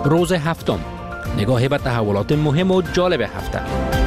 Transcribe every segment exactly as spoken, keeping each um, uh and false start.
روز هفتم، نگاهی به تحولات مهم و جالب هفته.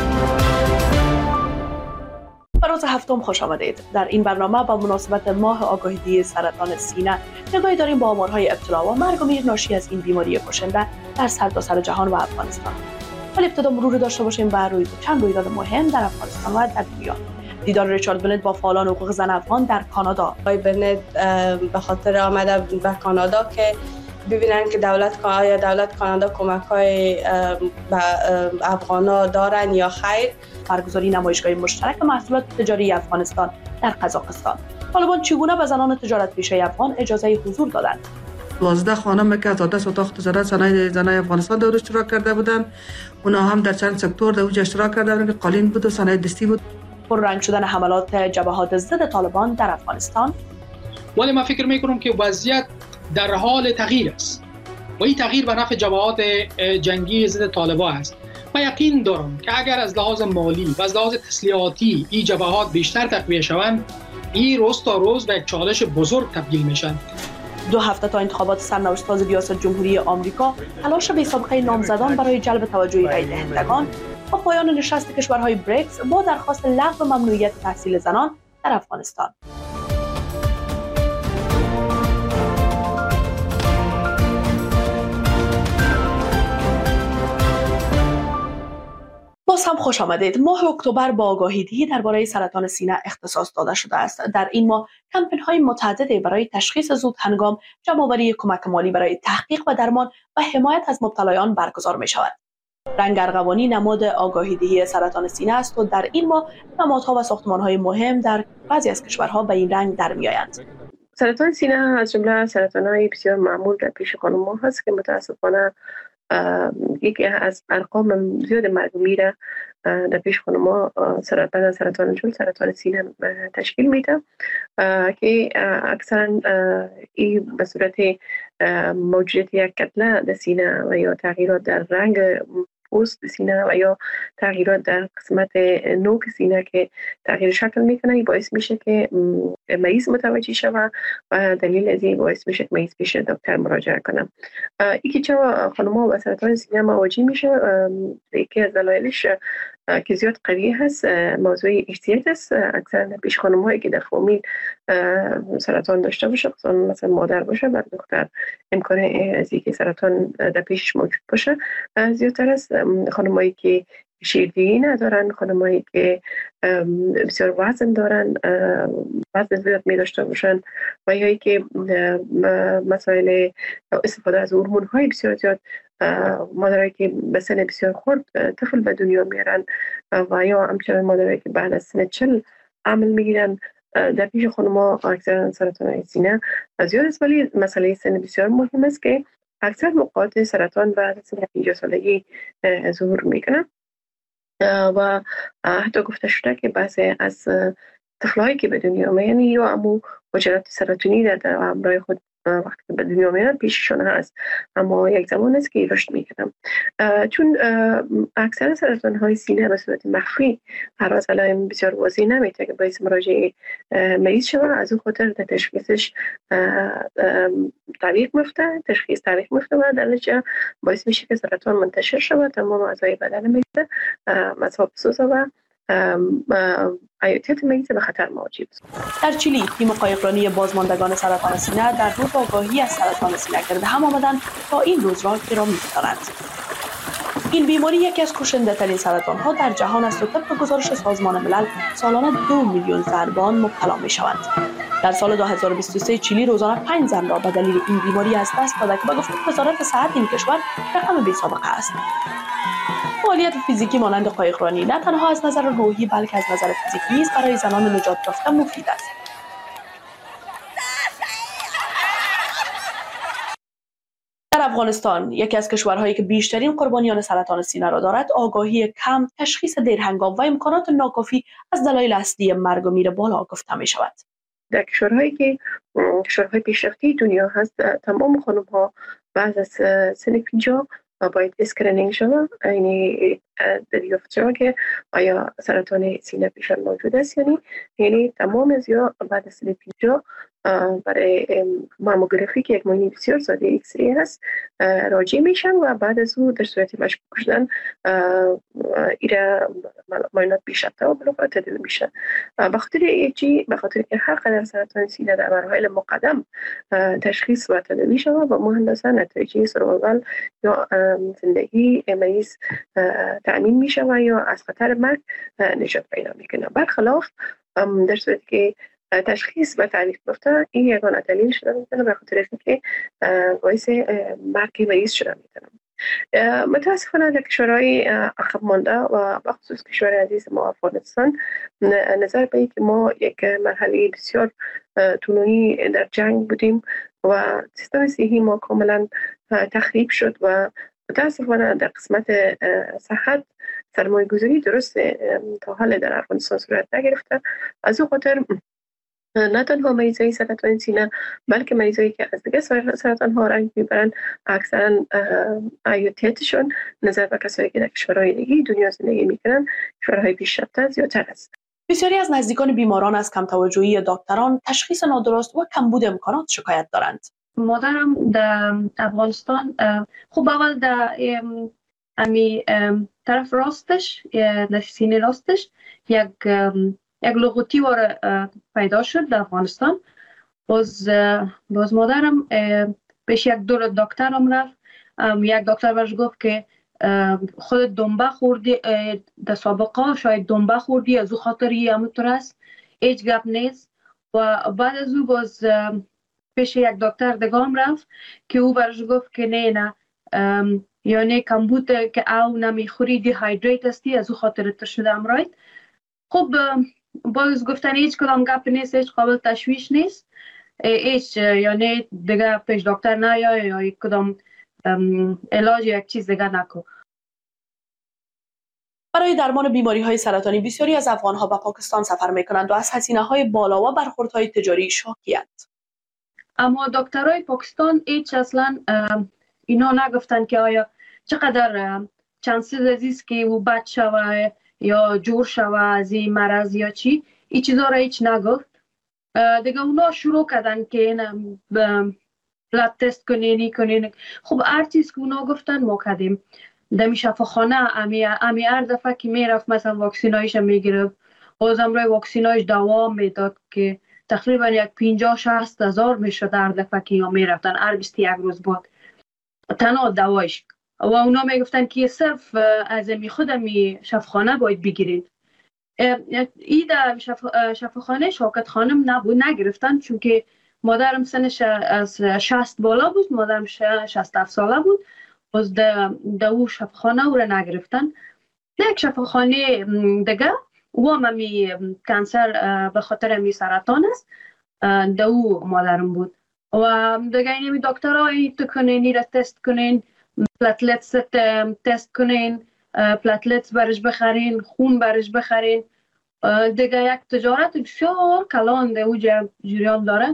به روز هفتم خوش آمدید. در این برنامه با مناسبت ماه آگاهی سرطان سینه نگاهی داریم با آمارهای ابتلا و مرگ و میر ناشی از این بیماری کشنده در سرتاسر جهان و افغانستان. ولی ابتدا مرور داشته باشیم بر روی چند رویداد مهم در افغانستان و در دنیا. دیدار ریچارد بنت با فعالان حقوق زن افغان در کانادا. آقای بنت به خاطر آمده به کانادا که ببینن که دولت یا دولت کانادا کمک‌های به افغانا دارن یا خیر. برگزاری نمایشگاه مشترک محصولات تجاری افغانستان در قزاقستان. طالبان چگونه به زنان تجارت پیشه افغان اجازه حضور دادند؟ دوازده خانم که از دست اتاق تجارت صنایع زنای افغانستان در اشتراک کرده بودند، اونا هم در چند سکتور در اونجا اشتراک کرده بودند که قالین بود و صنایع دستی بود. پررنگ شدن حملات جبهات ضد طالبان در افغانستان. ولی من فکر میکنم که وضعیت در حال تغییر است و این تغییر به نفع جبهات جنگی ضد طالبان است. من یقین دارم که اگر از لحاظ مالی و از لحاظ تسلیحاتی این جبهات بیشتر تقویه شوند، این روز تا روز به یک چالش بزرگ تبدیل میشن. دو هفته تا انتخابات سرنوشت‌ساز ریاست جمهوری آمریکا، تلاش بی‌سابقه نامزدان برای جلب توجه رای دهندگان و پایان نشست کشورهای بریکس با درخواست لغو ممنوعیت تحصیل زنان در افغانستان. باز هم خوش آمدید. ماه اکتبر با آگاهی‌دهی درباره سرطان سینه اختصاص داده شده است. در این ماه کمپین‌های متعددی برای تشخیص زود هنگام، جمع‌آوری کمک مالی برای تحقیق و درمان و حمایت از مبتلایان برگزار می‌شود. رنگ ارغوانی نماد آگاهی‌دهی سرطان سینه است و در این ماه نمادها و ساختمان‌های مهم در بعضی از کشورها به این رنگ در می‌آیند. سرطان سینه از جمله سرطان‌های بسیار معمول در پیش خانم‌ها هست که متأسفانه یکی از ارقام زیاد مرگ و میر در پیش خانم‌ها سرطان سرطان جلد سرطان سینه تشکیل میده که اکثرا این به صورت موجودیت یک کتله در سینه و یا تغییرات در رنگ پوست سینه و یا تغییرات در قسمت نوک سینه که تغییر شکل میکنه باعث میشه که مریض متوجه شود و دلیل از این باعث میشه که مریض پیش دکتر مراجعه کنه. یکی چرا خانم‌ها با سرطان سینه مواجه میشه، یکی از دلایلش که زیاد قوی هست موضوع ارثیت است. اکثرا در پیش خانم‌هایی که در فامیل سرطان داشته باشه، مثلا مادر باشه، بر دختر امکان از اینکه سرطان در پیش موجود باشه زیادتر است. خانم‌هایی که شیردهی ندارن، خانم‌هایی که بسیار وزن دارن، وزن زیاد می داشته باشن و یا که مسائل استفاده از هورمون‌های بسیار زیاد، مادرایی که به سن بسیار خرد طفل به دنیا میارن و یا همچنان مادرایی که بعد از سن چل عمل میگیرن، در پیش خانم‌ها اکثرا سرطان سینه زیاد است. ولی مسئله سن بسیار مهم است که اکثر موقعات سرطان بعد از سن پنجاه سالگی ظهور میکنه و حتی گفته شده که بعضی از طفلایی که به دنیا میان یا امو حجرات سرطانی در همراه خود وقتی که به دنیا میان پیششون هست، اما یک زمان است که رشد میکنن. چون اکثر سرطان های سینه به صورت مخفی هر از علائم بسیار واضح نمیده که باعث مراجعه مریض شود، از اون خاطر در تشخیصش تعویق میفته تشخیص تعویق میفته و در نتیجه باعث میشه که سرطان منتشر شود، تمام اعضای بدن مریض مصاب بسازه و حیاتیت مریض به خطر مواجه است. در چیلی تیم قایقرانی بازماندگان سرطان سینه در روز آگاهی از سرطان سینه گرد هم آمدند تا این روز را گرامی دارند. این بیماری یکی از کشنده ترین سرطان ها در جهان است و طبق گزارش سازمان ملل سالانه دو میلیون زربان مبتلا می شوند. در سال دو هزار و بیست و سه چیلی روزانه پنج زن را به دلیل این بیماری از دست داده که به گفته وزارت صحت این کشور رقم بی‌سابقه است. فعالیت فیزیکی مانند قایقرانی نه تنها از نظر روحی بلکه از نظر فیزیکی نیز برای زنان نجات یافته مفید است. در افغانستان، یکی از کشورهایی که بیشترین قربانیان سرطان سینه را دارد، آگاهی کم، تشخیص دیرهنگام و امکانات ناکافی از دلایل اصلی مرگ و میر بالا گفته می شود. در کشورهایی که کشورهای پیشرفته دنیا هست، تمام خانم‌ها بعد از سن پنجاه باید اسکرینینگ شود، یعنی دریافت شود که آیا سرطان سینه پیشان موجود است یا نه. یعنی تمام از یا بعد از سن پنجاه برای ماموگرافی که یک ماهی بسیار ساده ایکس ری هست راجع میشن و بعد از او در صورت مشکوک شدن ایره معاینات بیشتر و بلافر تداوی میشه. به خاطر ایجی به خاطر که هر قدر سرطان سینه در مراحل مقدم تشخیص و تداوی شود و مهندسا نتایج سروایوال یا زندگی مریض تأمین میشه و یا از خطر مرگ نجات پیدا میکنه. برخلاف در صورتی که تشخیص و تعریف گفته این یگانه دلیل شده میتونه به خاطر اینکه باعث مرگ مریض شده میتونه. متاسفانه در کشورهای عقب مانده و بخصوص کشور عزیز ما افغانستان نظر به اینکه ما یک مرحله بسیار طولانی در جنگ بودیم و سیستم صحی ما کاملا تخریب شد و متاسفانه در قسمت صحت سرمایه گذاری درست تا حال در افغانستان صورت نگرفته. از او خاطر نه تنها مریضای سرطان سینه بلکه مریضایی که از دیگه سرطان ها رنج میبرن اکثرا عیاتیتشون نظر به کسایی که در کشورهای دیگه دنیا زندگی میکنن کشورهای پیشرفته زیادتر است. بسیاری از نزدیکان بیماران از کم توجهی دکتران، تشخیص نادرست و کمبود امکانات شکایت دارند. مادرم در افغانستان خوب اول در امی طرف راستش در سینه راستش یک یک لغوتی واره پیدا شد در افغانستان. باز باز مادرم پیش یک دور دکتر هم رفت. یک دکتر برش گفت که خود دنبه خوردی در سابقه شاید دنبه خوردی از او خاطری همونطور است، هیچ گپ نیست. و بعد از او باز پیش یک دکتر دگام رفت که او برش گفت که نه نه یعنی کمبود که او نمیخوری دی هایدریت هستی از او خاطر تر شده امراید. خب باز گفتن هیچ کدام گپ نیست، هیچ قابل تشویش نیست، هیچ یعنی دیگه پیش دکتر نه یا یا یک کدام علاج یک چیز دیگه نکن. برای درمان بیماری های سرطانی بسیاری از افغان ها به پاکستان سفر می کنند و از هزینه های بالا و برخورد های تجاری شاکی‌اند. اما دکترای پاکستان هیچ اصلا اینا نگفتن که آیا چقدر چانسز عزیز که او بد شوه یا جور شوه از این مرض یا چی، این چیزا را هیچ نگفت. دیگه اونا شروع کردن که این بلد تست کنین ای کنین. خب هر چیز که اونا گفتن ما کردیم. دمی شفاخانه امی امی هر دفعه که میرفت مثلا واکسینایش میگرفت، بازم روی واکسینایش دوام میداد که تقریبا یک پنجاه شصت هزار میشد هر دفعه که یا میرفتن هر بیست و یک روز بعد تنها دوایش. و اونا میگفتن که صرف از می خود می شفاخانه باید بگیرین. ای در شفاخانه شوکت خانم نبود، نگرفتن چون که مادرم سنش از شصت بالا بود، مادرم شصت و هفت ساله بود. باز در او شفاخانه او را نگرفتن. یک شفاخانه دیگه و هم می کانسر به خاطر می سرطان است، در او مادرم بود. و دیگه اینمی دکترهای تو کنین، این را تست کنین، پلاتلتس تست کنین، پلاتلتس برش بخرین، خون برش بخرین. دیگه یک تجارت بسیار کلان در او جریان داره.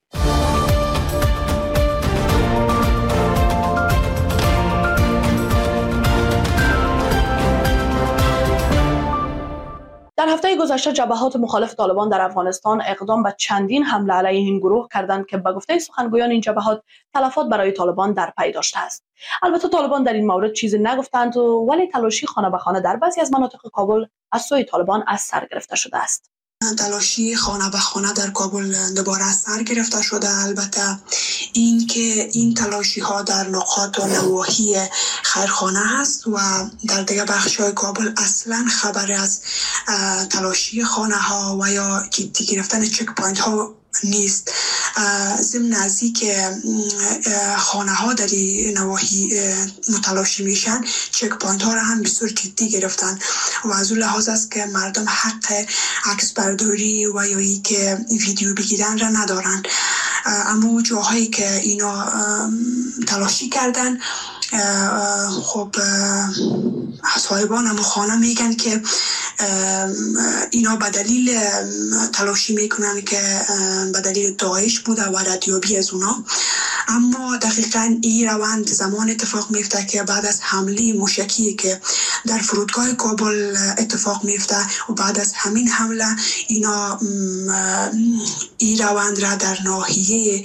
در هفته گذشته جبهات مخالف طالبان در افغانستان اقدام به چندین حمله علیه این گروه کردند که به گفته سخنگویان این جبهات تلفات برای طالبان در پی داشته است. البته طالبان در این مورد چیزی نگفتند ولی تلاشی خانه به خانه در بعضی از مناطق کابل از سوی طالبان از سر گرفته شده است. تلاشی خانه به خانه در کابل دوباره از سر گرفته شده. البته این که این تلاشی ها در نقاط و نواحی خیرخانه هست و در دیگه بخش های کابل اصلا خبر از تلاشی خانه ها و یا جدی گرفتن چک پوینت ها نیست. ضمن نزدیک خانه ها در نواحی متلاشی میشن، چک پوینت ها را هم بسیار جدی گرفتن و از اون لحاظ است که مردم حق عکس برداری و یا ای که ویدیو بگیرن را ندارن. اما جاهایی که اینا تلاشی کردن، خب صاحبان هم خانه میگن که اینا به دلیل تلاشی میکنن که به دلیل داعش بوده و ردیابی از اونا. اما دقیقاً این روند زمان اتفاق میفته که بعد از حمله موشکی که در فرودگاه کابل اتفاق میفته و بعد از همین حمله اینا ای روند را در ناحیه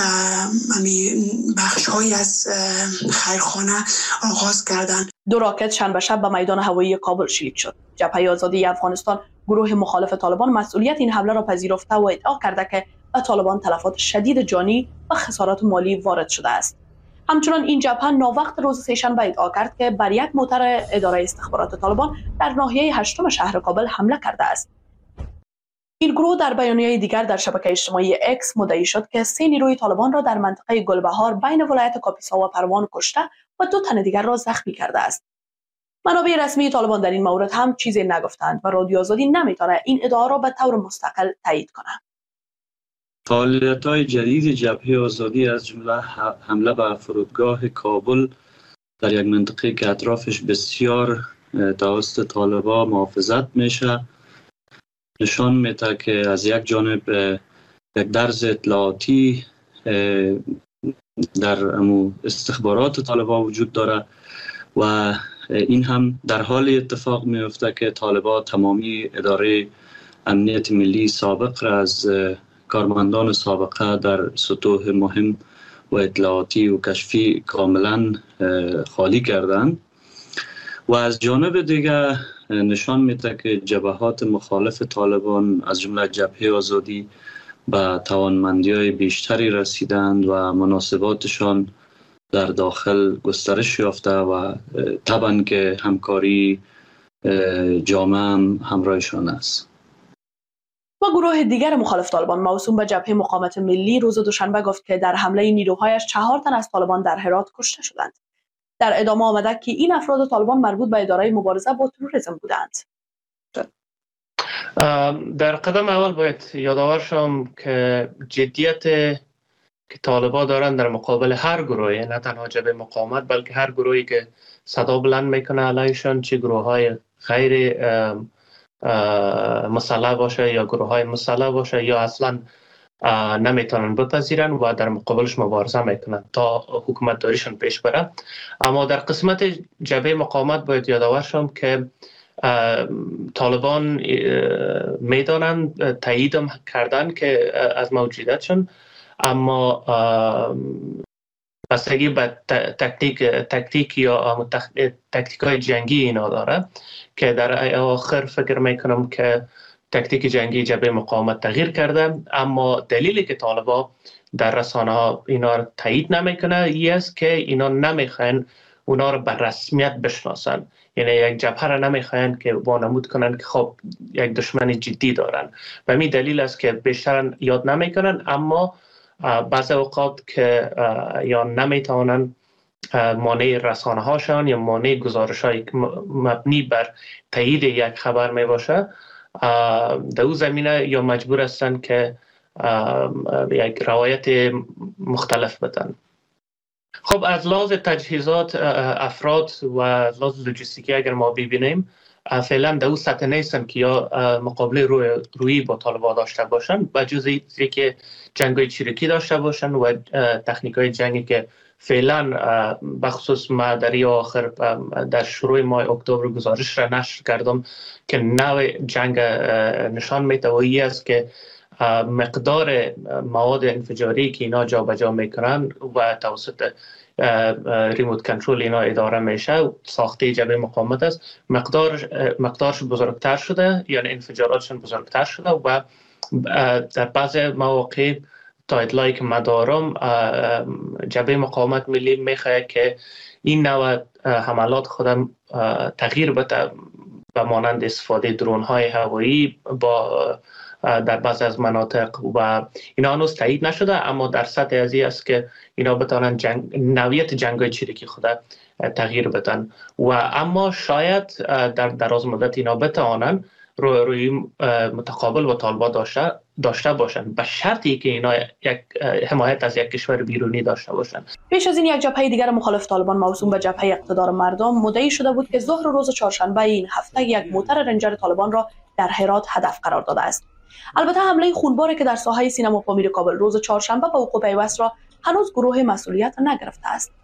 بخش های از خیرخانه آغاز کردند. دو راکت شنبه شب به میدان هوایی کابل شلیک شد. جبهه آزادی افغانستان گروه مخالف طالبان مسئولیت این حمله را پذیرفته و ادعا کرده که به طالبان تلفات شدید جانی و خسارات مالی وارد شده است. همچنان این جبهه ناوقت روز سه‌شنبه ادعا کرد که بر یک موتر اداره استخبارات طالبان در ناحیه هشتم شهر کابل حمله کرده است. این گروه در بیانیه دیگر در شبکه اجتماعی اکس مدعی شد که سه نیروی طالبان را در منطقه گلبهار بین ولایت کاپیسا و پروان کشته و دو تن دیگر را زخمی کرده است. منابع رسمی طالبان در این مورد هم چیزی نگفتند و رادیو آزادی نمیتونه این ادعا را به طور مستقل تایید کنه. فعالیت‌های جدید جبهه آزادی از جمله حمله به فرودگاه کابل در یک منطقه که اطرافش بسیار توسط طالبان محافظت میشه نشان میده که از یک جانب یک درز اطلاعاتی در استخبارات طالبان وجود داره و این هم در حال اتفاق میفته که طالبان تمامی اداره امنیت ملی سابق را از کارمندان سابقه در سطوح مهم و اطلاعاتی و کشفی کاملا خالی کردند و از جانب دیگر نشان میده که جبهات مخالف طالبان از جمله جبهه آزادی به توانمندی‌های بیشتری رسیدند و مناسباتشان در داخل گسترش یافته و طبعا که همکاری جامعه هم همراهشان است. و گروه دیگر مخالف طالبان موسوم به جبهه مقاومت ملی روز دوشنبه گفت که در حمله نیروهایش چهار تن از طالبان در هرات کشته شدند. در ادامه آمده که این افراد طالبان مربوط به اداره مبارزه با تروریسم بودند. در قدم اول باید یادآور شم که جدیت که طالبان دارن در مقابل هر گروهی، نه تنها جبهه مقاومت بلکه هر گروهی که صدا بلند میکنه علیشان، چه گروه های غیر مسلح باشه یا گروه های مسلح باشه یا اصلا نمیتونن بپذیرن و در مقابلش مبارزه میکنن تا حکومت داریشون پیش بره. اما در قسمت جبهه مقاومت باید یادآور شم که طالبان میدانن تایید کردن که از موجودیتشون، اما بستگی به تکتیک تکتیک یا تکتیک های جنگی اینا داره که در آخر فکر میکنم که تکتیک جنگی جبهه مقاومت تغییر کرده، اما دلیلی که طالبان در رسانه ها اینا رو تایید نمیکنه این است که اینا نمیخواین اونا رو به رسمیت بشناسن، یعنی یک جبهه را نمیخواین که وانمود کنن که خب یک دشمن جدی دارن. و همین دلیل است که بیشتر یاد نمیکنن، اما بعض اوقات که یا نمیتونن مانع رسانه هاشان یا مانع گزارش های مبنی بر تایید یک خبر می باشه، در او زمینه یا مجبور هستن که یک روایت مختلف بدن. خب از لحاظ تجهیزات افراد و از لحاظ لوجستیکی اگر ما ببینیم فعلا در او سطح نیستن که یا مقابله روی روی با طالبان داشته باشن، با جز اینکه جنگ‌های چریکی داشته باشن و تکنیک‌های جنگی که فعلا بخصوص ما در آخر در شروع ماه اکتبر گزارش را نشر کردم که نوع جنگ نشان میده و این است که مقدار مواد انفجاری که اینا جا بجا میکنن و توسط ریموت کنترل اینا اداره میشه ساخته جبهه مقاومت است، مقدار مقدارش بزرگتر شده، یعنی انفجاراتشون بزرگتر شده و در بعض مواقع تا اطلاعی که من دارم جبهه مقاومت ملی میخواد که این نوع حملات خودم تغییر بده به مانند استفاده درون های هوایی با در بعض از مناطق و اینا هنوز تایید نشده، اما در سطح ازی است که اینا بتونن جنگ نوعیت جنگ‌های چریکی خود تغییر بدن و اما شاید در دراز مدت اینا بتوانن روی روی متقابل با طالبان داشته داشته باشن، به شرطی که اینا یک حمایت از یک کشور بیرونی داشته باشن. پیش از این یک جبهه دیگر مخالف طالبان موسوم به جبهه اقتدار مردم مدعی شده بود که ظهر روز چهارشنبه این هفته یک موتر رنجر طالبان را در هرات هدف قرار داده است. البته حمله خونباری که در ساحه سینما پامیر کابل روز چهارشنبه به وقوع پیوست را هنوز گروه مسئولیت نگرفته است.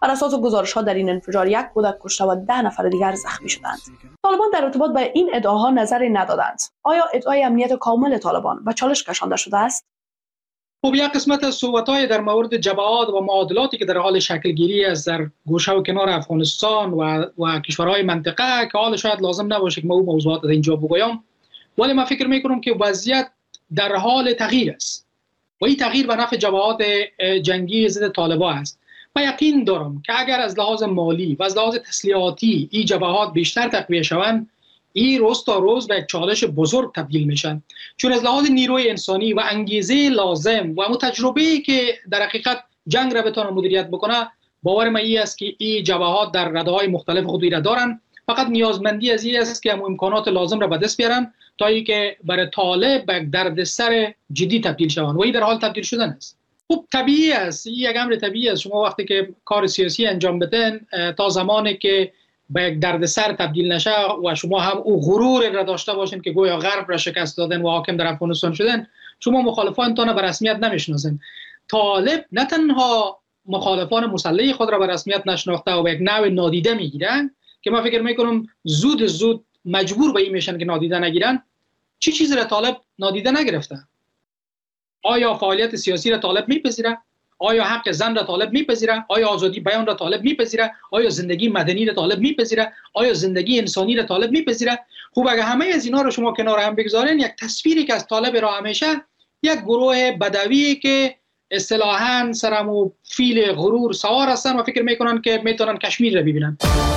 بر اساس گزارش‌ها در این انفجار یک کودک کشته و ده نفر دیگر زخمی شدند. طالبان در ارتباط با این ادعاها نظری ندادند. آیا ادعای امنیت کامل طالبان و چالش کشانده شده است؟ خب یک قسمت از صحبت‌های در مورد جبهات و معادلاتی که در حال شکلگیری از در گوشه و کنار افغانستان و و کشورهای منطقه که حال شاید لازم نباشه که ما اون موضوعات در اینجا بگویم، ولی من فکر می‌کنم که وضعیت در حال تغییر است و این تغییر به نفع جبهات جنگی ضد طالبان است. من یقین دارم که اگر از لحاظ مالی و از لحاظ تسلیحاتی این جبهات بیشتر تقویه شوند، این روز تا روز به یک چالش بزرگ تبدیل میشن، چون از لحاظ نیروی انسانی و انگیزه لازم و تجربه‌ای که در حقیقت جنگ را بتونه مدیریت بکنه، باور من این است که این جبهات در رده‌های مختلف خودی را دارن. فقط نیازمندی از این است که هم امکانات لازم را به دست بیارن تا اینکه برای طالب به دردسر جدی تبدیل شوند و این در حال تبدیل شدن است. خب طبیعی است، این یک امر طبیعی است. شما وقتی که کار سیاسی انجام بدین تا زمانی که به یک دردسر تبدیل نشه و شما هم او غرور را داشته باشین که گویا غرب را شکست دادن و حاکم در افغانستان شدن، شما مخالفانتان به رسمیت نمیشناسین. طالب نه تنها مخالفان مسلح خود را به رسمیت نشناخته و به یک نوع نادیده میگیرن که من فکر میکنم زود زود مجبور به این میشن که نادیده نگیرن. چی چیزی را طالب نادیده نگرفته؟ آیا فعالیت سیاسی را طالب میپذیره؟ آیا حق زن را طالب میپذیره؟ آیا آزادی بیان را طالب میپذیره؟ آیا زندگی مدنی را طالب میپذیره؟ آیا زندگی انسانی را طالب میپذیره؟ خوب اگه همه از اینا رو شما کنار هم بگذارین، یک تصویری که از طالب را همیشه یک گروه بدوی که اصطلاحاً سرمو فیل غرور سوار هستن و فکر میکنن که میتونن کشمیر را ببینن.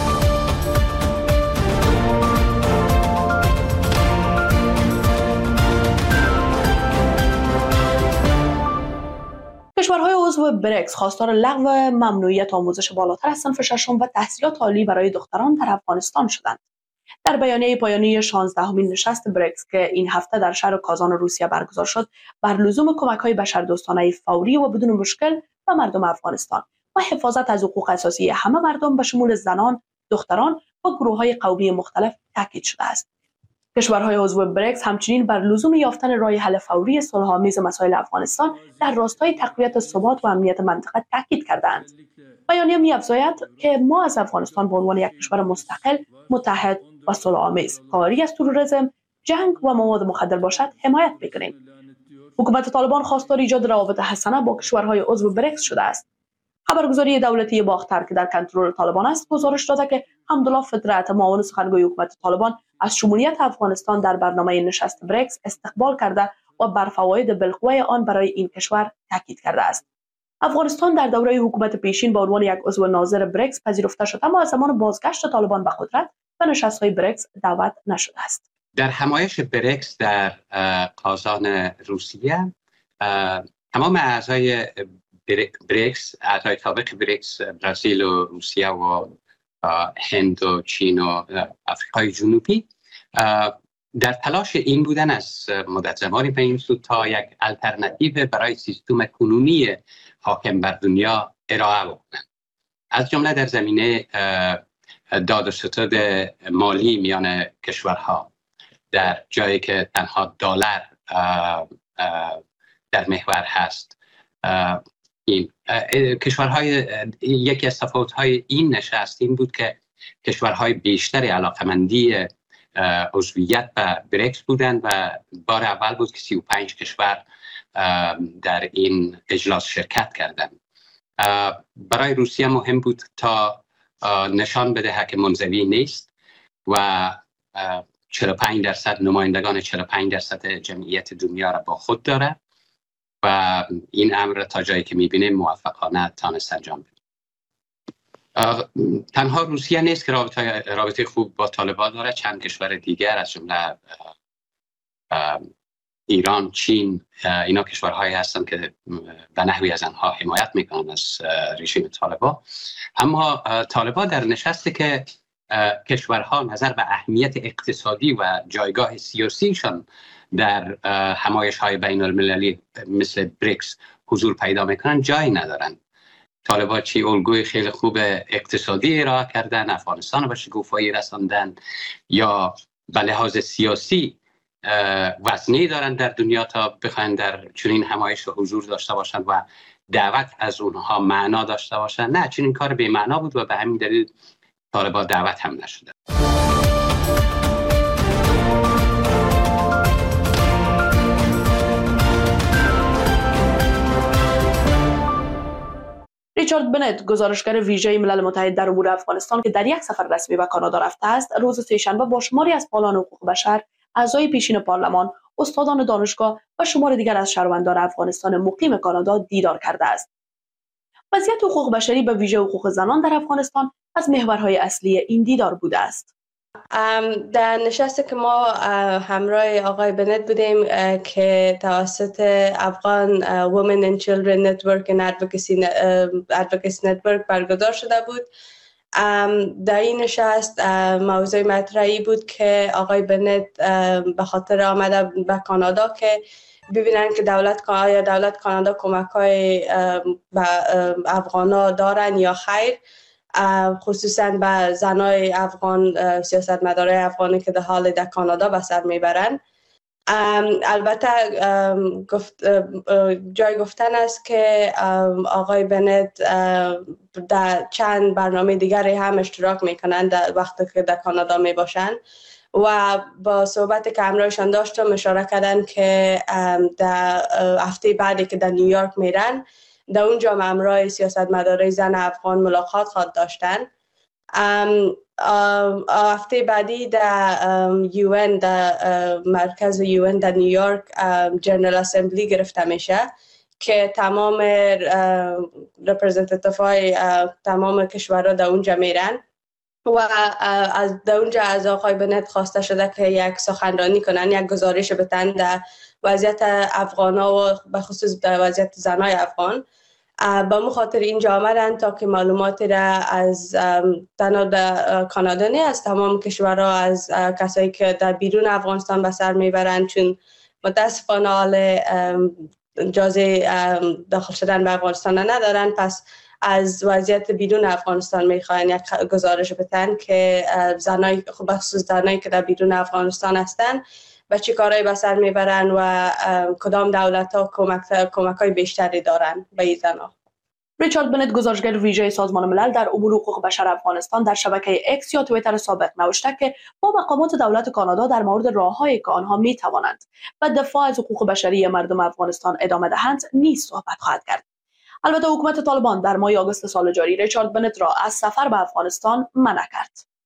کشورهای عضو برکس خواستار لغو ممنوعیت آموزش بالاتر از صنف ششم و تحصیلات عالی برای دختران در افغانستان شدند. در بیانیه پایانی شانزدهمین نشست برکس که این هفته در شهر کازان روسیه برگزار شد، بر لزوم کمک‌های بشردوستانه فوری و بدون مشکل به مردم افغانستان و حفاظت از حقوق اساسی همه مردم به شمول زنان، دختران و گروه‌های قومی مختلف تاکید شده است. کشورهای عضو برکس همچنین بر لزوم یافتن راه حل فوری صلح‌آمیز مسائل افغانستان در راستای تقویت ثبات و امنیت منطقه تاکید کردند. بیانیه می‌افزاید که ما از افغانستان به عنوان یک کشور مستقل، متحد و صلح‌آمیز کاری از تروریسم، جنگ و مواد مخدر باشد حمایت می‌کنیم. حکومت طالبان خواستار ایجاد روابط حسنه با کشورهای عضو برکس شده است. خبرگزاری دولتی باختر که در کنترل طالبان است گزارش داده که حمدالله فطرت، معاون سخنگوی حکومت طالبان، از شمولیت افغانستان در برنامه نشست برکس استقبال کرده و بر فواید بالقوه آن برای این کشور تاکید کرده است. افغانستان در دوره حکومت پیشین به عنوان یک عضو ناظر برکس پذیرفته شد، اما از زمان بازگشت طالبان به قدرت به نشست‌های برکس دعوت نشده است. در همایش برکس در کازان روسیه، تمام اعضای برکس، اعضای سابق برکس، برزیل و روسیه و هند و چین و آفریقای جنوبی در تلاش این بودن از مدت زمانی به این سو تا یک الटरनेटिव برای سیستم کنونی حاکم بر دنیا ارائه بکنند، از جمله در زمینه داد و ستد مالی میان کشورها، در جایی که تنها دلار در محور هست. این کشورهای یکی از تفاوت‌های این نشست این بود که کشورهای بیشتری علاقمندی عضویت به برکس بودند و بار اول بود که سی و پنج کشور در این اجلاس شرکت کردند. برای روسیه مهم بود تا نشان بده که منزوی نیست و چهل و پنج درصد نمایندگان چهل و پنج درصد جمعیت دنیا را با خود داره و این امر تا جایی که می‌بینیم موفقانه تانست انجام بده. تنها روسیه نیست که رابطه رابطه خوب با طالبان داره، چند کشور دیگر از جمله ایران، چین، اینا کشورهایی هستند که به نحوی از آنها حمایت میکنن از رژیم طالبان. اما طالبان در نشستی که کشورها نظر به اهمیت اقتصادی و جایگاه سیاسیشان در همایش های بین المللی مثل بریکس حضور پیدا میکنن جایی ندارن. طالبان چی الگوی خیلی خوب اقتصادی ارائه کردن، افغانستان به شکوفایی رساندن، یا به لحاظ سیاسی وزنی دارن در دنیا تا بخواین در چنین همایش حضور داشته باشند و دعوت از اونها معنا داشته باشه. نه، چون این کار بی معنا بود و به همین دلیل طالبان دعوت هم نشده. ریچارد بنت، گزارشگر ویژه ملل متحد در امور افغانستان که در یک سفر رسمی به کانادا رفته است، روز سه‌شنبه با شماری از فعالان حقوق بشر، اعضای پیشین پارلمان، استادان دانشگاه و شمار دیگر از شهروندان افغانستان مقیم کانادا دیدار کرده است. وضعیت حقوق بشری به ویژه حقوق زنان در افغانستان از محورهای اصلی این دیدار بوده است. در نشستی که ما همراه آقای بنت بودیم که توسط افغان Women and Children Network and Advocacy, Advocacy Network برگزار شده بود، در این نشست موضوع مطرحی بود که آقای بنت به خاطر آمده به کانادا که ببینن که دولت آیا دولت کانادا کمک‌های به افغانا دارن یا خیر، خصوصا به زنای افغان، سیاستمدارای افغانی که در حال در کانادا به سر میبرن. البته گفت جای گفتن است که آقای بنت در چند برنامه دیگری هم اشتراک میکنند در وقتی که در کانادا میباشند و با صحبت که همراهشان داشتم اشاره کردن که در هفته بعدی که در نیویورک میرن در اونجا همراه سیاستمدارای زن افغان ملاقات خواهد داشتن. هفته بعدی در یوئن، در مرکز یوئن در نیویورک، جنرال اسمبلی گرفته میشه که تمام رپرزنتیتیف های تمام کشورها در اونجا میرن و از در اونجا از آقای بنت خواسته شده که یک سخنرانی کنن، یک گزارش بدن در وضعیت افغانا و به خصوص در وضعیت زنای افغان. با مخاطر اینجا آمدن تا که معلوماتی را از تنها در کانادا نه، از تمام کشورها، از کسایی که در بیرون افغانستان به سر میبرند، چون متاسفانه حال اجازه داخل شدن به افغانستان ندارن، پس از وضعیت بیرون افغانستان میخواین یک گزارش بدن که زنای خصوص زنایی که در بیرون افغانستان هستن و چی کارهایی به سر میبرن و کدام دولت ها کمک کمک های بیشتری دارن به این زنها. ریچارد بنت، گزارشگر ویژه سازمان ملل در امور حقوق بشر افغانستان، در شبکه اکس یا توییتر سابق نوشته که با مقامات دولت کانادا در مورد راههایی که آنها می توانند و دفاع از حقوق بشری مردم افغانستان ادامه دهند نیز صحبت خواهد کرد. البته حکومت طالبان در ماه آگوست سال جاری ریچارد بنت را از سفر به افغانستان منع کرد.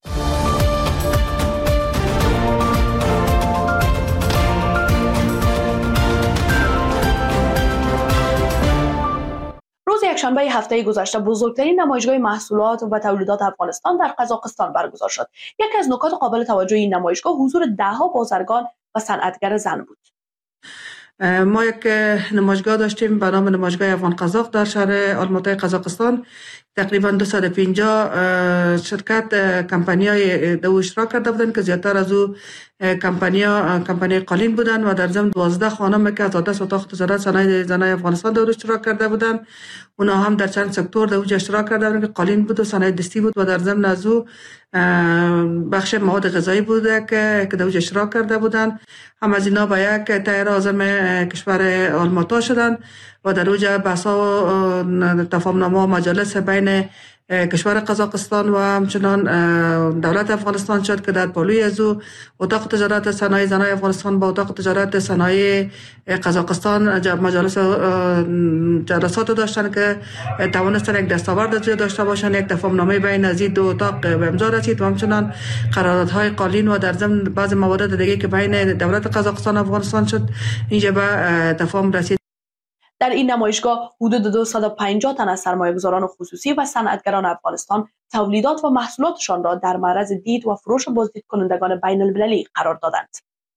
روز یکشنبه هفته گذشته بزرگترین نمایشگاه محصولات و تولیدات افغانستان در قزاقستان برگزار شد. یکی از نکات قابل توجه این نمایشگاه حضور ده‌ها بازرگان و صنعتگر زن بود. ما یک نمایشگاه داشتیم به نام نمایشگاه افغان قزاق در شهر آلماتای قزاقستان. تقریبا دویست و پنجاه شرکت کمپانی‌های دو اشتراک کرده بودند که زیادتر از او کمپانی‌ها کمپانی قالین بودند و در ضمن دوازده خانم که از عادت اتاق تجارت صنایع زنای افغانستان در اشتراک کرده بودند. اونا هم در چند سکتور در اونجا اشتراک کرده بودند که قالین بود و صنایع دستی بود و در ضمن از او بخش مواد غذایی بوده که در اونجا اشتراک کرده بودند. هم از اینا به یک تایر اعظم کشور آلماتا شدند و در اونجا بحث‌ها و تفاهم‌نامه و مجالس بین کشور قزاقستان و همچنان دولت افغانستان شد که در پالوی از او اتاق تجارت صنایع زنای افغانستان با اتاق تجارت صنایع قزاقستان مجالس جلسات داشتن که توانستن یک دستاورد داشته باشن. یک تفاهم‌نامه بین از این دو اتاق به امضا رسید و همچنان قراردادهای قالین و در ضمن بعض موارد دیگه که بین دولت قزاقستان و افغانستان شد اینجا به تفاهم رسید. در این نمایشگاه حدود دویست و پنجاه تن از سرمایه‌گذاران خصوصی و صنعتگران افغانستان تولیدات و محصولاتشان را در معرض دید و فروش بازدید کنندگان بین المللی قرار دادند.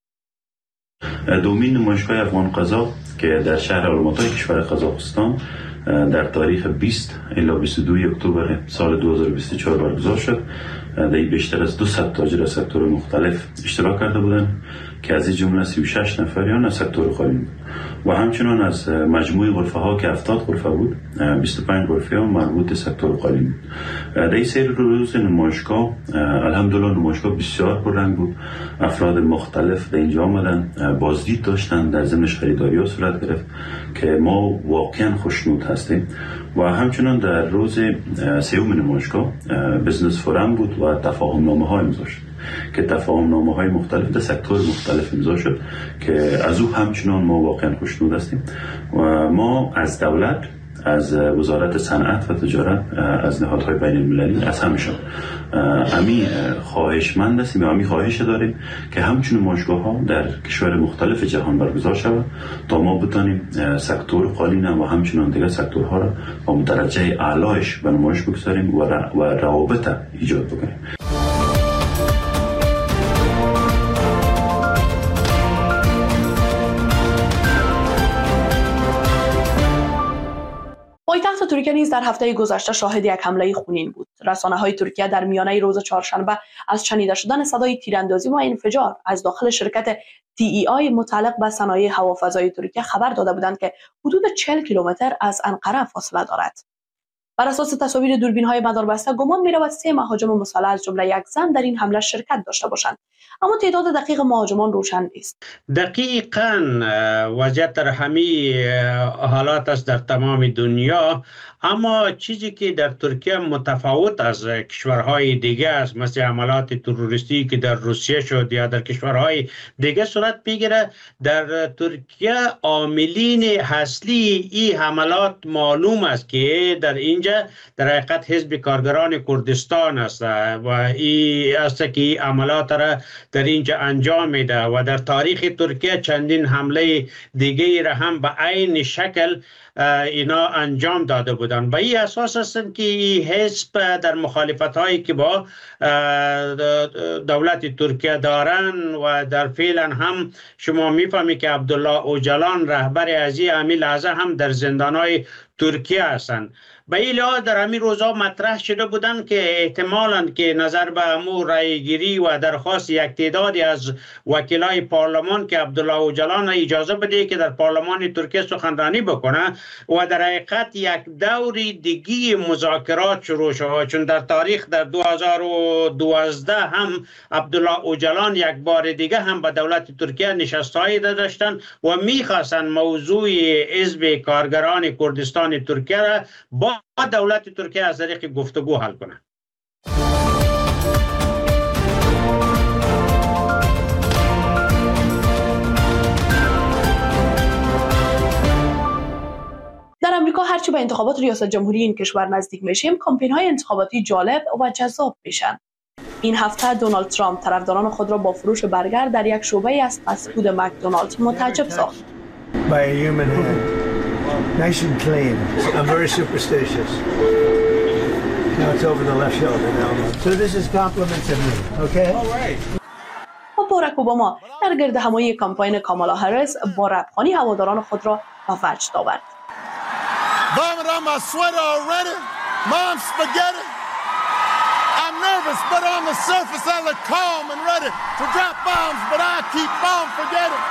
دومین نمایشگاه افغان قزاق که در شهر آلماتای کشور قزاقستان در تاریخ بیست الی بیست و دو اکتبر سال دو هزار و بیست و چهار برگزار شد در بیشتر از دویست تاجر از سکتور مختلف اشتراک کرده بودند که از این جمله سی و شش نفریان از سکتور خالی بود و همچنان از مجموع غرفه ها که هفتاد غرفه بود بیست و پنج غرفه ها مربوط به سکتور خالی بود. در این سری روز نمایشگاه الحمدلله نمایشگاه بسیار پررنگ بود. افراد مختلف در اینجا آمدن، بازدید داشتن، در ضمنش خریداری ها صورت گرفت که ما واقعا خوشنود هستیم. و همچنان در روز سوم نمایشگاه بزنس فورم بود و تفاهم نامه ها امضا شد که تفاهم نامه های مختلف در سکتور مختلف امضا شد که از او همچنان ما واقعا خوشنود هستیم و ما از دولت، از وزارت صنعت و تجارت، از نهادهای بین المللی، از همشون امی خواهشمند هستیم و امی خواهش داریم که همچون نمایشگاه ها در کشور مختلف جهان برگزار شود تا ما بتانیم سکتور قالین و همچنان دیگر سکتورها را با درجه اعلایش به نمایش بگذاریم و روابط ایجاد بکنیم. پایتخت ترکیه نیز در هفته گذشته شاهد یک حمله خونین بود. رسانه‌های ترکیه در میانه روز چهارشنبه از شنیده شدن صدای تیراندازی و انفجار از داخل شرکت تی ای آی متعلق به صنایع هوافضای ترکیه خبر داده بودند که حدود چهل کیلومتر از انقره فاصله دارد. بر اساس تصاویر دوربین‌های مداربسته گمان می‌رود سه مهاجم مسلح از جمله یک زن در این حمله شرکت داشته باشند، اما تعداد دقیق مهاجمان روشن نیست. دقیقاً وضعیت در همه حالات است در تمام دنیا، اما چیزی که در ترکیه متفاوت از کشورهای دیگه است، مثل حملات تروریستی که در روسیه شد یا در کشورهای دیگه صورت میگیره، در ترکیه عاملین اصلی این حملات معلوم است که در اینجا در حقیقت حزب کارگران کردستان است و این است که این عملات را در اینجا انجام میده و در تاریخ ترکیه چندین حمله دیگه را هم به عین شکل اینا انجام داده بودن. به این اساس هستند که حزب در مخالفت هایی که با دولت ترکیه دارن و در فعلا هم شما میفهمی که عبدالله اوجلان رهبر از این همین لحظه هم در زندان های ترکیه هستند. به این لحاظ در همین روزها مطرح شده بودند که احتمالاً که نظر به امور رایگیری و درخواست یک تعدادی از وکیلای پارلمان که عبدالله اوجلان اجازه بده که در پارلمان ترکیه سخنرانی بکنه و در حقیقت یک دوری دیگی مذاکرات شروع شد، چون در تاریخ در دو هزار و دوازده هم عبدالله اوجلان یک بار دیگه هم به دولت ترکیه نشستهایی داشتن و میخواستن موضوع حزب کارگران کردستان ترکیه را با دولت ترکیه از طریق گفتگو حل کنه. در امریکا هرچی به انتخابات ریاست جمهوری این کشور نزدیک میشیم، کمپین‌های انتخاباتی جالب و جذاب میشن. این هفته دونالد ترامپ طرفداران خود را با فروش برگر در یک شعبه از فست فود مکدونالد متعجب ساخت. Nice and clean. I'm very superstitious. Now it's over the left shoulder now. So this is compliments of me, okay? All right. باراک اوباما در گرد همایی کمپاین کامالا هریس با ربخانی هواداران خود را به وجد آورد. Vomit on my sweater already. Mom spaghetti. I'm nervous, but on the surface I look calm and ready to drop bombs, but I keep on forgetting.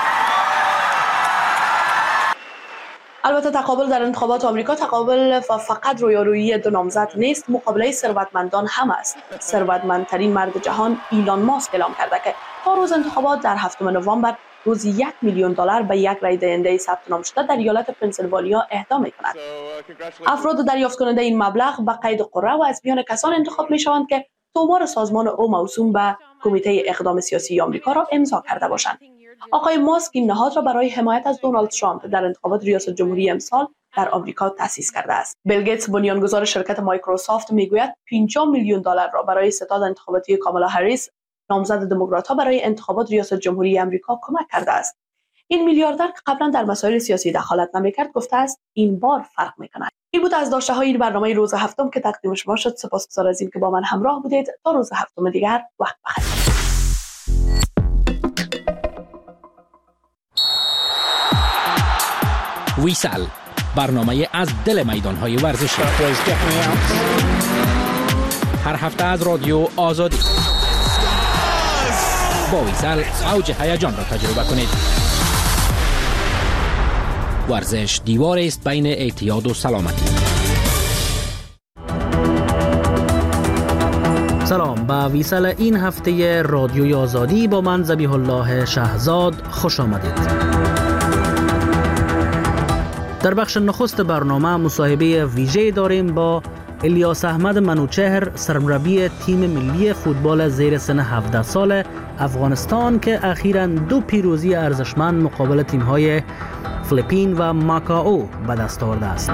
البته تقابل در انتخابات آمریکا تقابل فقط رویارویی دو نامزد نیست، مقابله ثروتمندان هم است. ثروتمندترین مرد جهان ایلان ماسک اعلام کرده که تا روز انتخابات در هفتم نوامبر روزی یک میلیون دلار به یک رای دهنده ثبت نام شده در ایالت پنسیلوانیا اهدا می‌کند. افراد دریافت کننده این مبلغ به قید قرعه و از میان کسان انتخاب می‌شوند که تومار سازمان او موسوم به کمیته اقدام سیاسی آمریکا را امضا کرده باشند. آقای ماسک این نهاد را برای حمایت از دونالد ترامپ در انتخابات ریاست جمهوری امسال در آمریکا تأسیس کرده است. بیل گیتس بنیانگذار شرکت مایکروسافت میگوید پنجاه میلیون دلار را برای ستاد انتخاباتی کامالا هریس نامزد دموکرات‌ها برای انتخابات ریاست جمهوری آمریکا کمک کرده است. این میلیاردر که قبلا در مسائل سیاسی دخالت نمی‌کرد گفته است این بار فرق می‌کند. این بود از داشته‌های این برنامه روز هفتم که تقدیم شما شد. سپاسگزار از اینکه با من همراه بودید. تا روز هفتم دیگر وقت بخیر. ویسل، برنامه از دل میدان‌های ورزشی. هر هفته از رادیو آزادی. با ویسل اوج هیجان را تجربه کنید. ورزش دیوار است بین اعتیاد و سلامتی. سلام، با ویسل این هفته رادیوی آزادی با من ذبیح الله شهزاد خوش آمدید. در بخش نخست برنامه مصاحبه ویژه داریم با الیاس احمد منوچهر، سرمربی تیم ملی فوتبال زیر سن هفده سال افغانستان که اخیراً دو پیروزی ارزشمند مقابل تیم‌های فیلیپین و ماکائو به دست آورده است.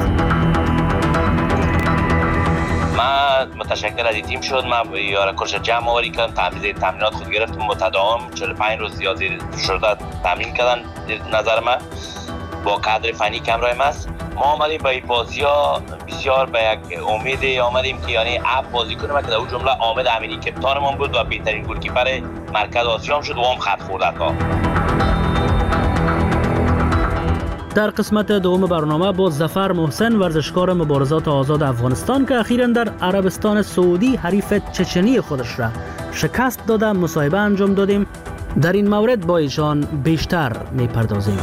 من متشکر از این تیم شد. من یاره کش جمع آوری کردم، تمرین تمرینات خود گرفتم متداوم، چهل و پنج روز زیادی شده تمرین کردن. نظر من با کادر فنی که همراه است ما آمدیم به این بازی ها بسیار به یک امید آمدیم که یعنی اپ بازی کنیم که در اون جمله حامد امینی کپتانمان بود و بهترین گلکیپر مرکز آسیا هم شد و هم خط خورد ها. در قسمت دوم برنامه با ظفر محسن، ورزشکار مبارزات آزاد افغانستان که اخیراً در عربستان سعودی حریف چچنی خودش را شکست داده مصاحبه انجام دادیم. در این مورد با ایشان بیشتر میپردازیم.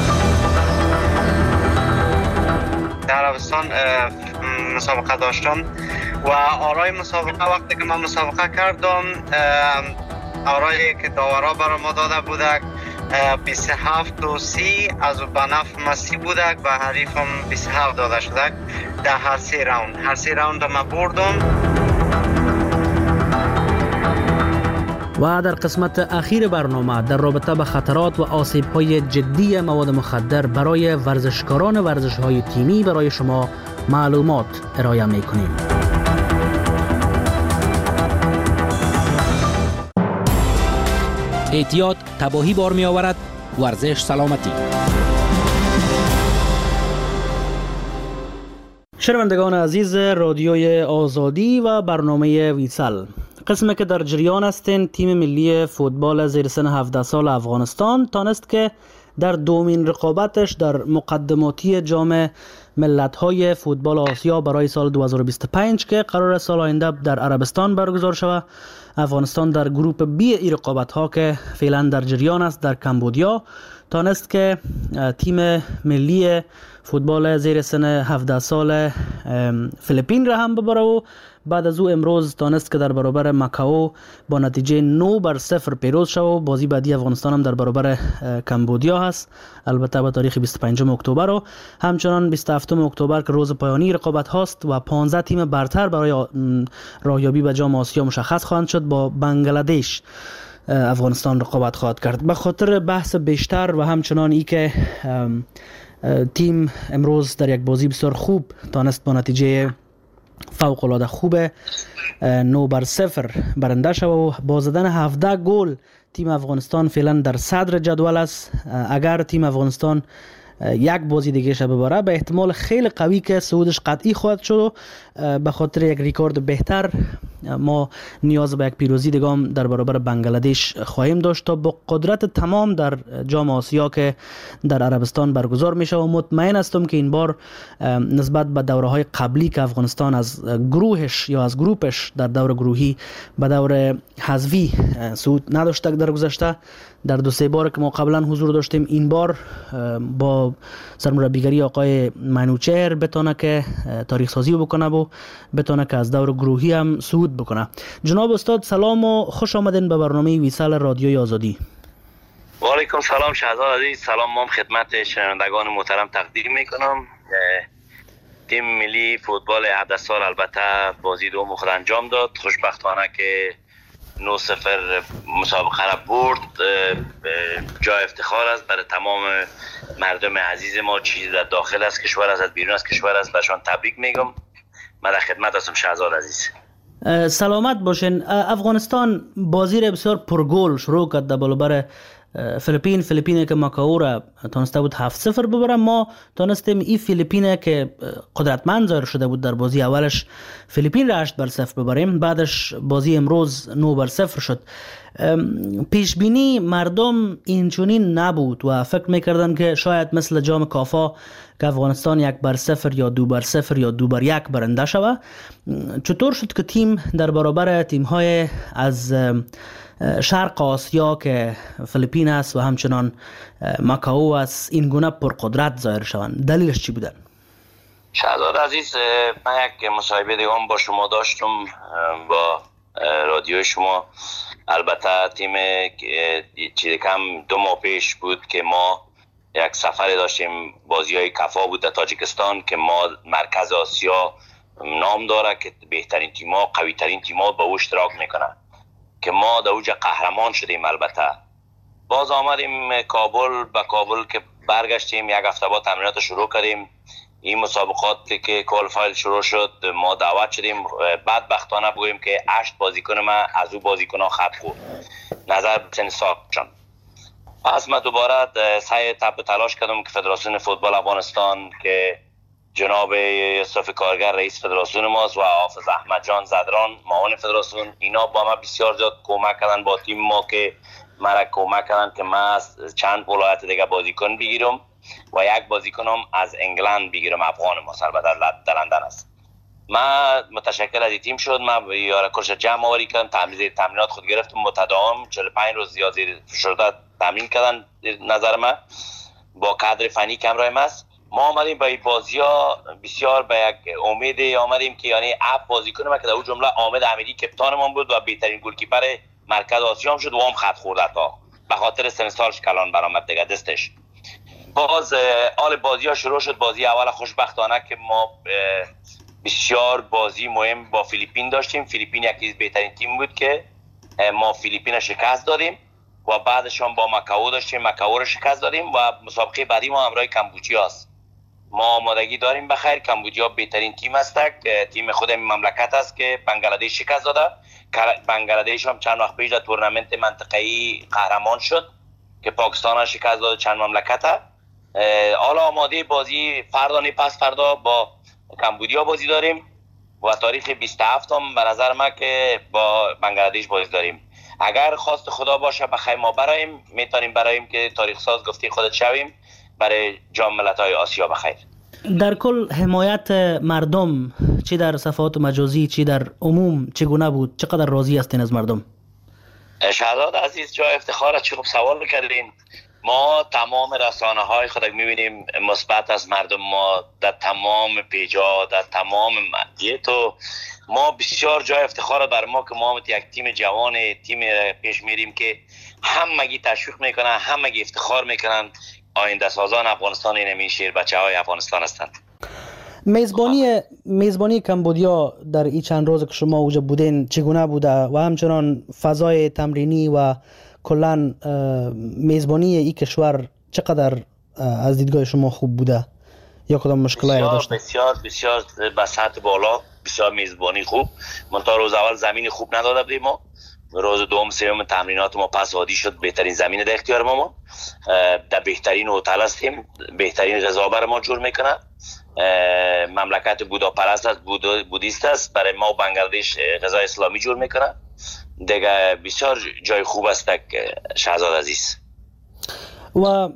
در عربستان مسابقه داشتم و آرای مسابقه وقتی که من مسابقه کردم آرایی که داورا برای ما داده بودک بیست و هفت و سی از بنف مسی بودک و حریفم بیست و هفت داده شدک در هر سه راوند هر سه راوند ما بردم. و در قسمت اخیر برنامه در رابطه با خطرات و آسیب‌های جدی مواد مخدر برای ورزشکاران ورزش‌های تیمی برای شما معلومات ارائه می‌کنیم. اعتیاد تباهی بار می‌آورد، ورزش سلامتی. شنوندگان عزیز رادیوی آزادی و برنامه ویسل، قسمی که در جریان هستین، تیم ملی فوتبال زیر سن هفده سال افغانستان تانست که در دومین رقابتش در مقدماتی جام ملت‌های فوتبال آسیا برای سال دو هزار و بیست و پنج که قرار سال آینده در عربستان برگزار شود، افغانستان در گروپ بی ای رقابت‌ها که فعلا در جریان است در کمبودیا تانست که تیم ملی فوتبال زیر سن هفده سال فیلیپین را هم ببره و بعد از او امروز تانست که در برابر ماکائو با نتیجه نه بر صفر پیروز شد و بازی بعدی افغانستان هم در برابر کمبودیا هست، البته به تاریخ بیست و پنجم اکتبر و همچنان بیست و هفتم اکتبر که روز پایانی رقابت هاست و پانزده تیم برتر برای راهیابی به جام آسیا مشخص خواهند شد. با بنگلادش افغانستان رقابت خواهد کرد. به خاطر بحث بیشتر و همچنان ای که تیم امروز در یک بازی بسیار خوب تانست با نتیجه فوق العاده خوب نه بر صفر برنده شد و با زدن هفده گل تیم افغانستان فعلا در صدر جدول است. اگر تیم افغانستان یک بازی دیگه شب ببره به احتمال خیلی قوی که صعودش قطعی خواهد شد و به خاطر یک ریکورد بهتر ما نیاز به یک پیروزی دیگه هم در برابر بنگلادش خواهیم داشت تا با قدرت تمام در جام آسیا که در عربستان برگزار میشه و مطمئن هستم که این بار نسبت به دوره های قبلی که افغانستان از گروهش یا از گروپش در دور گروهی به دور حذفی صعود نداشته در گذشته، در دو سه بار که ما قبلا حضور داشتیم این بار با سرمربیگری آقای منوچهر بتونه که تاریخ سازی بکنه و بتونه که از دور گروهی هم صعود بکنه. جناب استاد سلام و خوش آمدین به برنامه ویسل رادیوی آزادی. و علیکم سلام شهزاد عزیز، سلام ما خدمت شنوندگان محترم تقدیم میکنم. تیم ملی فوتبال هفده سال البته بازی دوم خود انجام داد، خوشبختانه که نه صفر مسابقه را برد. جای افتخار است برای تمام مردم عزیز ما، چیزی در داخل از کشور است، از بیرون از کشور است، برشان تبریک میگم. من در خدمت هستم شهزاد عزیز. سلامت باشین. افغانستان بازی را بسیار پرگل شروع کرد در برابر فیلیپین. فیلیپینه که ماکائو را تونسته بود هفت صفر ببره، ما تونستیم این فیلیپینه که قدرتمند ظاهر شده بود در بازی اولش فیلیپین را هشت بر صفر ببریم، بعدش بازی امروز نه بر صفر شد. پیش بینی مردم اینچنین نبود و فکر میکردن که شاید مثل جام کافا که افغانستان یک بر صفر یا دو بر صفر یا دو بر یک برنده شود. چطور شد که تیم در برابر تیم‌های از شرق آسیا که فیلیپین است و همچنان ماکائو است این گونه پرقدرت ظاهر شوند؟ دلیلش چی بودن؟ شهزاد عزیز، من یک مصاحبه دیگه با شما داشتم با رادیو شما. البته تیم چیز کم دو ماه پیش بود که ما یک سفر داشتیم، بازی های کفا بود در تاجیکستان که ما مرکز آسیا نام داره که بهترین تیم‌ها، قوی ترین تیم‌ها با او اشتراک میکنن که ما در اوج قهرمان شدیم. البته باز آمدیم کابل، به کابل که برگشتیم یک هفته بعد تمرینات شروع کردیم. این مسابقات که کوالیفایر شروع شد ما دعوت شدیم. بدبختانه بگوییم که هشت بازیکن ما از او بازیکن‌ها خط خورد نظر به سن ساختشان. پس من دوباره سعی تب تلاش کردم که فدراسیون فوتبال افغانستان که جناب یوسف کارگر رئیس فدراسیون ماست و حافظ احمد جان زدران معاون فدراسیون، اینا با ما بسیار زیاد کمک کردن با تیم ما که مرا کمک کردن که من از چند ولایت دیگه بازیکن بگیرم و یک بازیکنم از انگلند بگیرم، افغان ما البته در لندن است. من متشکل از این تیم شد، من یارا کورس جمع آوری کردم، تمرین تمرینات خود گرفتم متداوم، چهل و پنج روز زیاد زیر فشرده تمرین کردن. نظر من با کادر فنی که همراه ما است، ما آمدیم با این بازی ها بسیار به یک امید آمدیم که یعنی اپ بازیکن ما که در اون جمله حامد امیری کپتان ما بود و بهترین گلکیپر مرکز آسیا هم شد و هم خط خورده تا به خاطر سن سالش کلان برآمد دیگه دستش. باز آل بازی ها شروع شد. بازی اول خوشبختانه که ما بسیار بازی مهم با فیلیپین داشتیم. فیلیپین یکی از بهترین تیم بود که ما فیلیپین شکست دادیم و بعدش هم با ماکائو داشتیم، ماکائو رو شکست دادیم و مسابقه بعدی ما همراه کمبودیا است. ما آمادگی داریم بخیر. کمبودیا بهترین تیم است، تیم خود مملکت است که بنگلادش شکست داده. بنگلادش هم چند وقت پیش در تورنمنت منطقه‌ای قهرمان شد که پاکستان شکست داد چند مملکت. حالا آماده بازی فردا نه پس فردا با کمبودیا بازی داریم و تاریخ بیست و هفت هم به نظر من که با بنگلادش بازی داریم. اگر خواست خدا باشه بخیر ما برایم میتونیم برایم که تاریخ ساز گفتی خودت شویم برای جام ملت‌های آسیا بخیر. در کل حمایت مردم چی در صفحات مجازی چی در عموم چگونه بود؟ چقدر راضی هستین از مردم؟ شهزاد عزیز، جای افتخار چه خوب سوال کردین. ما تمام رسانه های خود میبینیم مثبت از مردم ما در تمام پیجا، در تمام مدیه، تو ما بسیار جای افتخار بر ما که ما یک تیم جوان تیم پیش میریم که همگی تشویق میکنن، همگی افتخار میکنن. آینده سازان افغانستان این همین شیر بچه های افغانستان هستند. میزبانی میزبانی کمبودیا در این چند روز که شما اونجا بودین چگونه بوده و همچنان فضای تمرینی و کلا میزبانی این کشور چقدر از دیدگاه شما خوب بوده یا کدام مشکلاتی داشته؟ بسیار بسیار به سطح بالا، بسیار میزبانی خوب. منتها روز اول زمین خوب نداده بودیم ما. روز دوم سوم تمرینات ما پس عادی شد بهترین زمین در اختیار ما ما در بهترین هتل هستیم، بهترین غذا برای ما جور میکنه. مملکت بوداپرست است، بود بودیست است، برای ما بنگلادش غذا اسلامی جور میکنه دیگه. بسیار جای خوب است شهزاد عزیز. و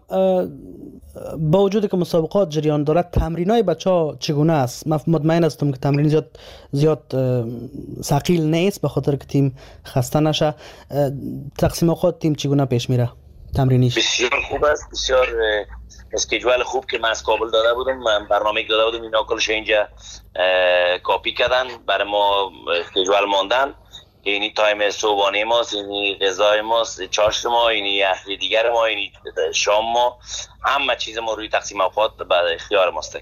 با وجود که مسابقات جریان دارد تمرینای بچه‌ها چگونه است؟ من مطمئن هستم که تمرین زیاد زیاد ثقیل نیست به خاطر که تیم خسته نشه. تقسیم اوقات تیم چگونه پیش میره تمرینیش؟ بسیار خوب است، بسیار اسکیجول خوب که من از کابل داده بودم، من برنامه داده بودم، اینا کلش اینجا کاپی کردن برای ما اسکیجول ماندن. اینی تایم صبحانه ماست، اینی غذای ماست، چاشت ما، اینی اهلی دیگر ما، اینی شام ما، همه چیز ما روی تقسیم اوقات بعد اختیار ماست.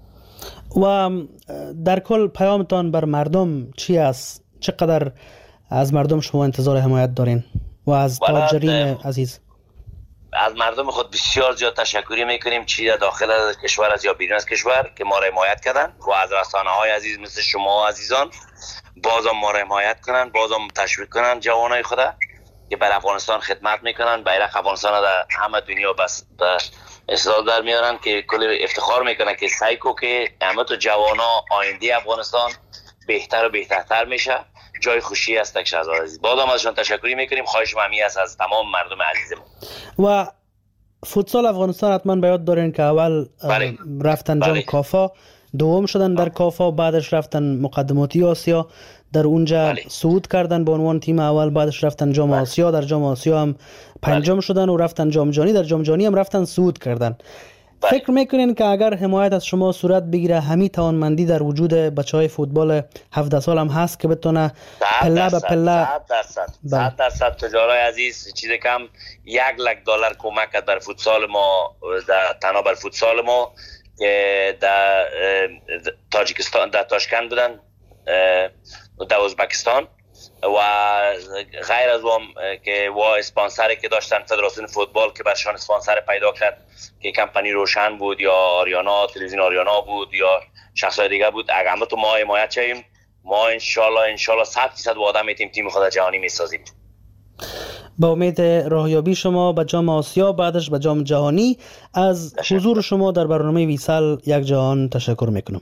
و در کل پیامتان بر مردم چی است؟ چقدر از مردم شما انتظار حمایت دارین و از تاجرین عزیز؟ از مردم خود بسیار زیاد تشکری میکنیم، چی در داخل از کشور از یا بیرون از کشور که ما را حمایت کردن و از رسانه های عزیز مثل شما عزیزان بازم ما را حمایت کنن، بازم تشویق کنن جوانای خدا که بر افغانستان خدمت میکنن، بیرق افغانستان در همه دنیا بس اصلاح در میارن که کلی افتخار میکنن که سعی کو که همه تو جوانا آینده افغانستان بهتر و بهترتر میشه. جای خوشی است شهزاد عزیز. بازم ازشون تشکری میکنیم. خواهش ممی است از تمام مردم عزیزمون. و فوتسال افغانستان حتما به یاد دارین که اول بله. رفتن جام بله. کافا، دوم شدن در کافا، بعدش رفتن مقدماتی آسیا، در اونجا بله. صعود کردن به عنوان تیم اول، بعدش رفتن جام بله. آسیا، در جام آسیا هم پنجم بله. شدن و رفتن جام جهانی، در جام جهانی هم رفتن صعود کردن. بله. فکر میکنین که اگر حمایت از شما صورت بگیره همین توانمندی در وجود بچهای فوتبال هفده سال هم هست که بتونه پله به پله؟ صد درصد صد درصد تجارای عزیز، چیز کم یک لک دلار کمک کرد بر فوتسال ما، در تنها بر فوتسال ما که در تاجیکستان، در تاشکند بودن، در ازبکستان و غیر از اون که و اسپانسری که داشتن فدراسیون فوتبال که برشان اسپانسر پیدا کرد که کمپانی روشن بود یا آریانا، تلویزیون آریانا بود یا شخصای دیگه بود. اگر همه تو ما حمایت چیم، ما انشالله انشالله صد فیصد وعده میتیم تیم خود جهانی میسازیم. با امید راهیابی شما به جام آسیا، بعدش به جام جهانی. از حضور شما در برنامه ویسال یک جهان تشکر میکنم.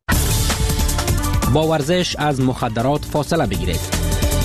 با ورزش از مخدرات فاصله بگیرید.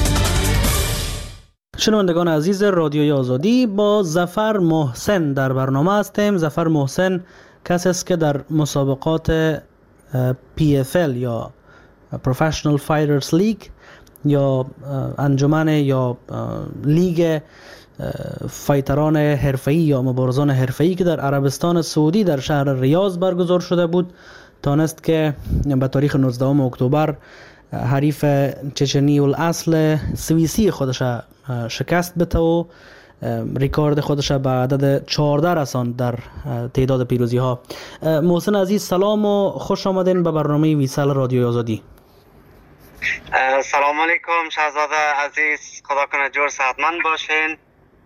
شنوندگان عزیز رادیوی آزادی، با ظفر محسن در برنامه هستیم. ظفر محسن کسی است که در مسابقات پی اف ال یا Professional Fighters League یا انجمن یا لیگ فایتران حرفه‌ای یا مبارزان حرفه‌ای که در عربستان سعودی در شهر ریاض برگزار شده بود، تانست که به تاریخ نوزدهم اکتبر حریف چچنی الاصل سوئیسی خودش شکست بده و ریکارد خودش به عدد چهارده رساند در تعداد پیروزی ها. محسن عزیز سلام و خوش آمدین به برنامه ویسال رادیوی آزادی. سلام علیکم شهزاده عزیز، خدا کنه جور صحتمند باشین،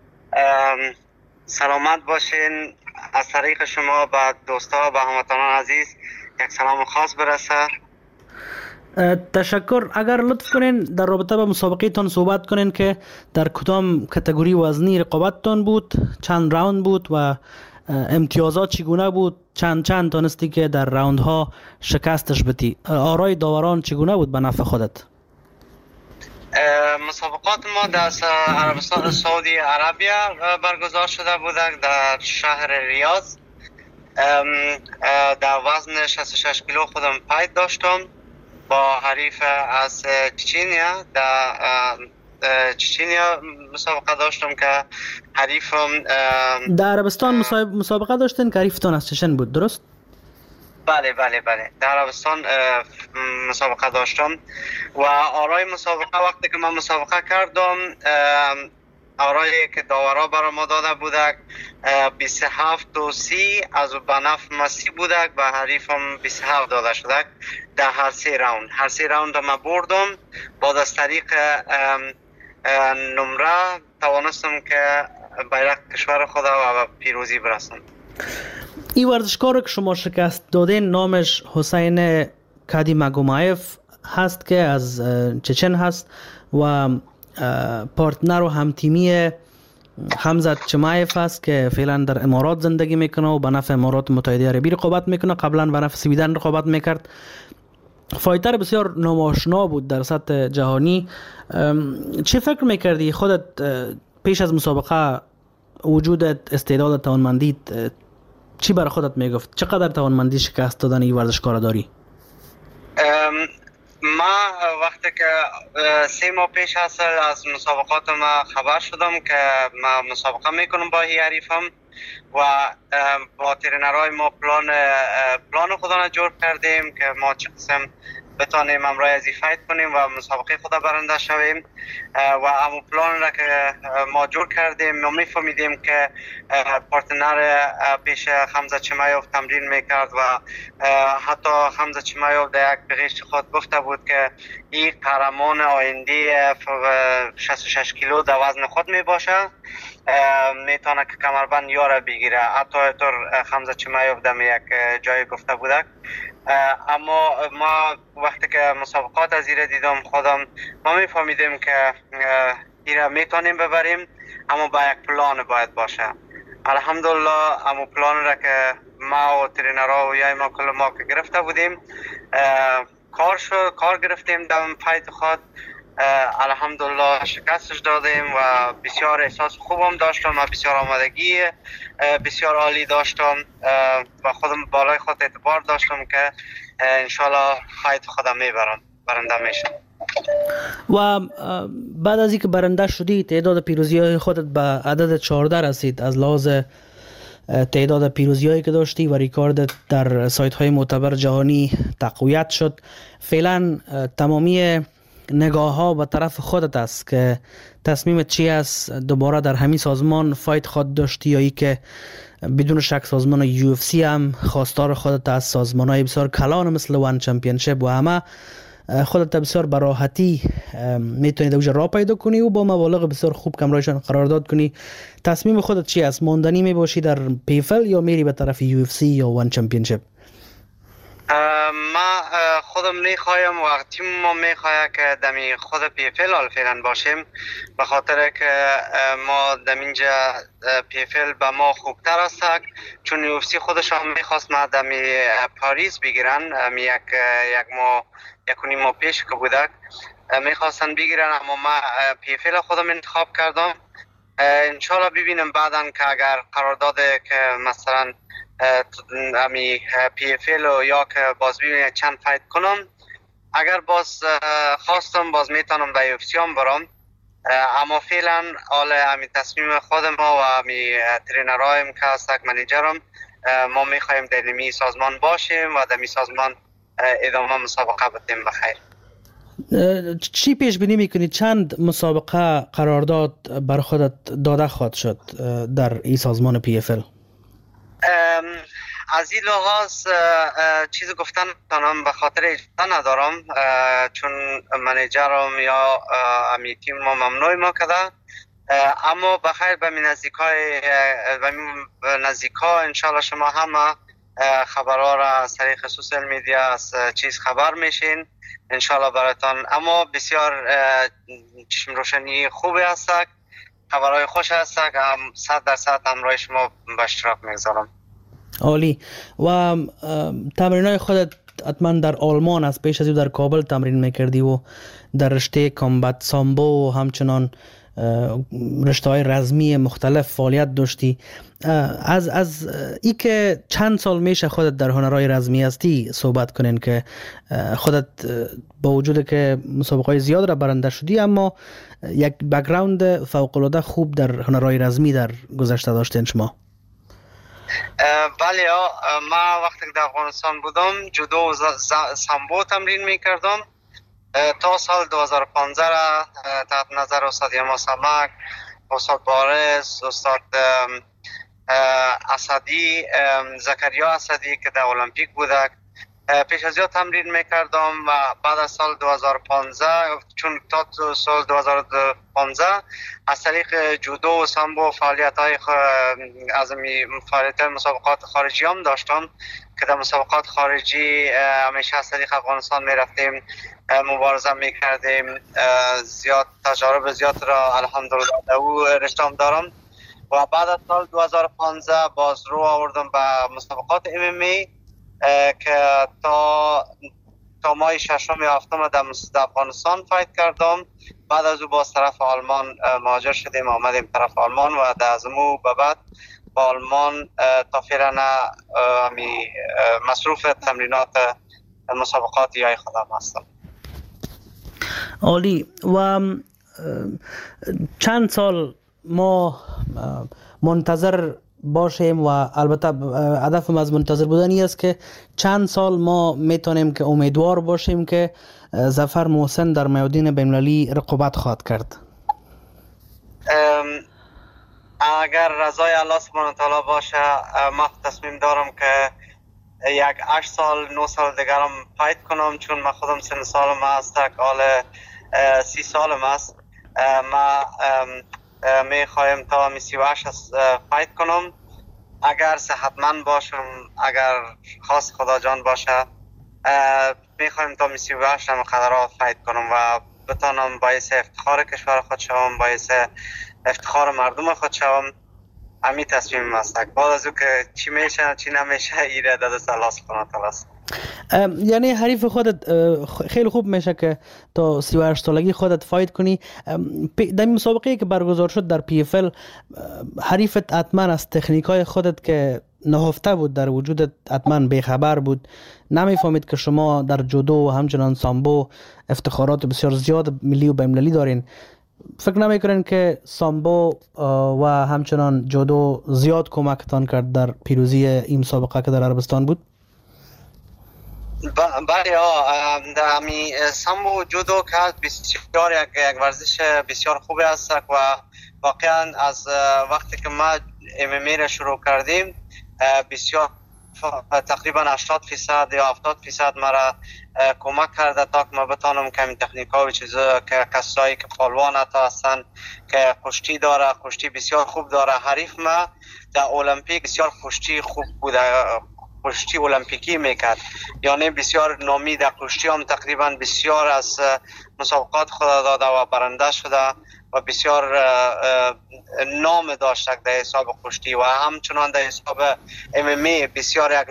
سلامت باشین. از طریق شما به دوستا و هموطنان عزیز یک سلام خاص برسه. تشکر. اگر لطف کنین در رابطه با مسابقه تان صحبت کنین که در کدام کتگوری وزنی رقابت تان بود، چند راوند بود و امتیازات چگونه بود، چند چند تانستی که در راوند ها شکستش بدی، آرای داوران چگونه بود به نفع خودت؟ مسابقات ما در عربستان سعودی عربیه برگزار شده بود در شهر ریاض. در وزن شصت و شش کیلو خودم پید داشتم با حریف از چچنیا. در چچنیا مسابقه داشتم که حریفم در عربستان مسابقه داشتن که حریفتان از چچن بود، درست؟ بله بله بله در عربستان مسابقه داشتم و آرای مسابقه وقتی که من مسابقه کردم، آرایی که داورا برای ما داده بودک بیست و هفت و سی از بنف مسی بودک و حریفم بیست و هفت داده شدک در هر سی راوند. هر سی راوند ما بردم. بعد از طریق نمره توانستم که بیرق کشور خدا و پیروزی برسم. این ورزشکار که شما شکست دادین نامش حسین کادی مگومایف هست که از چچن هست و پارتنر و همتیمی حمزه چمایف هست که فعلا در امارات زندگی میکنه و به نفع امارات متحده عربی رقابت میکنه. قبلا به نفع سویدن رقابت میکرد. فایتر بسیار ناماشنا بود در سطح جهانی. چه فکر میکردی خودت پیش از مسابقه، وجودت، استعداد، توانمندیت چی برای خودت میگفت؟ چقدر توانمندی شکست دادن این ورزشکار داری؟ ما وقتی که سه ماه پیش اصل از مسابقات ما خبر شدم که ما مسابقه میکنم با حریفم و با ترینرهای ما پلان پلان خدا را جور کردیم که ما چه قسم بتانیم امرای ازی فایت کنیم و مسابقه خدا برنده شویم و امو پلان را که ما جور کردیم. ما میفهمیدیم که پارتنر پیش حمزه چمایوف تمرین میکرد و حتی حمزه چمایوف در یک بغیش خود گفته بود که این قهرمان آینده شصت و شش کیلو در وزن خود میباشه، میتونه که کمربند یاره بگیره. حتی اینطور حمزه چمایوف در یک جای گفته بودک. اما ما وقتی که مسابقات از ایره دیدم خودم، ما میفهمیدیم که ایره میتونیم ببریم، اما با یک پلان باید باشه. الحمدلله امو پلان را که ما و ترینرها و یای ما کل ما که گرفته بودیم، کار شد، کار گرفتیم در فایت خود الحمدلله شکستش دادیم و بسیار احساس خوبم داشتم و بسیار آمادگی بسیار عالی داشتم و خودم بالای خود اعتبار داشتم که انشالله خواهد خودم میبرم، برنده میشم. و بعد از اینکه برنده شدی تعداد پیروزی های خودت به عدد چهارده رسید. از لحاظ تعداد پیروزی هایی که داشتی و ریکاردت در سایت های معتبر جهانی تقویت شد. فعلا تمامی نگاه ها به طرف خودت است که تصمیمت چی است؟ دوباره در همین سازمان فایت خود داشتی یا ای که بدون شک سازمان یو اف سی هم خواستار خودت از سازمان های بسیار کلان مثل وان چمپیونشپ و همه خودت بسیار براحتی میتونی دوجه را پیدا کنی و با مبالغ بسیار خوب کمرایشان قرارداد کنی. تصمیم خودت چی است؟ ماندنی می باشی در پیفل یا میری به طرف یو اف سی یا وان چمپیونشپ؟ ما خودم میخوایم و تیم ما میخواه که دمی خود پیفل حال فعلا باشیم، به خاطر که ما دم اینجا پیفل به ما خوبتر است، چون یو اف سی خودش هم میخواست ما دمی پاریس بگیرن، یک یک ما یکونی ما پیش که بودک میخواستن بگیرن، اما ما پیفل خودم انتخاب کردم. انشالله ببینیم بعدن که اگر قرارداد که مثلا امی پی اف ال یا که باز ببینیم چند فایت کنم، اگر باز خواستم باز میتونم به یو اف سی هم برم، اما فعلا حال امی تصمیم خود ما و امی ترینرایم که هستک منیجرم ما میخوایم در نمی سازمان باشیم و در می سازمان ادامه مسابقه بدیم. بخیر. چی پیش بینی میکنی چند مسابقه قرارداد بر خودت داده خواهد شد در این سازمان پی اف ال؟ از این لحاظ چیز گفتن کنم به خاطر اجازه ندارم، چون منیجرم یا امی تیم ما ممنوع ما کده، اما بخیر به می نزدیک های به نزدیک ها انشالله شما همه خبرها را از طریق سوشل میدیا از چیز خبر میشین انشالله براتان. اما بسیار چشم روشنی خوبی هست، خبرهای خوش هست، هم صد درصد همراه شما به اشتراک میگذارم. عالی. و تمرینای خودت حتما در آلمان است، پیش از او در کابل تمرین میکردی و در رشته کامبت سامبو و همچنان رشته های رزمی مختلف فعالیت داشتی. از از ای که چند سال میشه خودت در هنرهای رزمی هستی صحبت کنین که خودت با وجود که مسابقه های زیاد را برنده شدی اما یک بک‌گراند فوق العاده خوب در هنرهای رزمی در گذشته داشتین شما. بله، ما وقتی که در افغانستان بودم جودو و سامبو تمرین میکردم تا سال دو هزار و پانزده را تحت نظر استاد یما سمک، استاد بارز، استاد اسدی، زکریا اسدی که در المپیک بودک پیش از یا تمرین میکردم و بعد از سال دو هزار و پانزده چون تا سال دو هزار و پانزده از طریق جودو و سامبو فعالیت های از فعالیت مسابقات خارجی هم داشتم که در مسابقات خارجی همیشه از طریق افغانستان میرفتیم مبارزه میکردیم، زیاد تجارب زیاد را الحمدلله او رشتم دارم و بعد از سال دو هزار و پانزده باز رو آوردم به مسابقات ام ام ای که تا تا ماه ششم یا هفتم در افغانستان فایت کردم. بعد از او باز طرف آلمان مهاجر شدیم، آمدیم طرف آلمان و در از مو به بعد با آلمان تا فعلا همی مصروف تمرینات مسابقات یای خودم هستم. عالی. و چند سال ما منتظر باشیم و البته هدفم از منتظر بودنی است که چند سال ما میتونیم که امیدوار باشیم که ظفر محسن در میادین بین‌المللی رقابت خواهد کرد؟ اگر رضای الله سبحانه و تعالی باشه ما تصمیم دارم که یک هشت سال نه سال دیگرم فایت کنم، چون من خودم سن سالم است، حال سی سالم است. ما می خواهم تا می سی و هشت فایت کنم اگر صحتمند باشم، اگر خواست خدا جان باشه می خواهم تا می سی و هشت هم قدرها فایت کنم و بتانم باعث افتخار کشور خود شوم، باعث افتخار مردم خود شوم. امی تصمیم است. بعد از او که چی میشه چی نمیشه ایره دست الله سبحانه و تعالی است. یعنی حریف خودت خیلی خوب میشه که تا سی و هشت سالگی خودت فایت کنی. در مسابقه که برگزار شد در پی اف ال حریفت حتما از تکنیکای خودت که نهفته بود در وجودت حتما بیخبر بود، نمیفهمید که شما در جودو و همچنان سامبو افتخارات بسیار زیاد ملی و بین‌المللی دارین. فکر نمیکنین که سامبو و همچنان جودو زیاد کمکتان کرد در پیروزی این مسابقه که در عربستان بود؟ بله ها، می سامبو جودو که بسیار یک, یک ورزش بسیار خوبی است و واقعا از وقتی که ما ام ام ای را شروع کردیم بسیار تقریبا هشتاد فیصد یا هفتاد فیصد مرا کمک کرده تا که ما بتانم که این تکنیک ها و چیزا که کسایی که پالوان حتی هستن که کشتی داره، کشتی بسیار خوب داره. حریف ما در المپیک بسیار کشتی خوب بوده، کشتی المپیکی میکرد، یعنی بسیار نامی در کشتی هم تقریبا بسیار از مسابقات خود داده و برنده شده و بسیار نام داشت در حساب کشتی و همچنان در حساب ام ام ای بسیار یک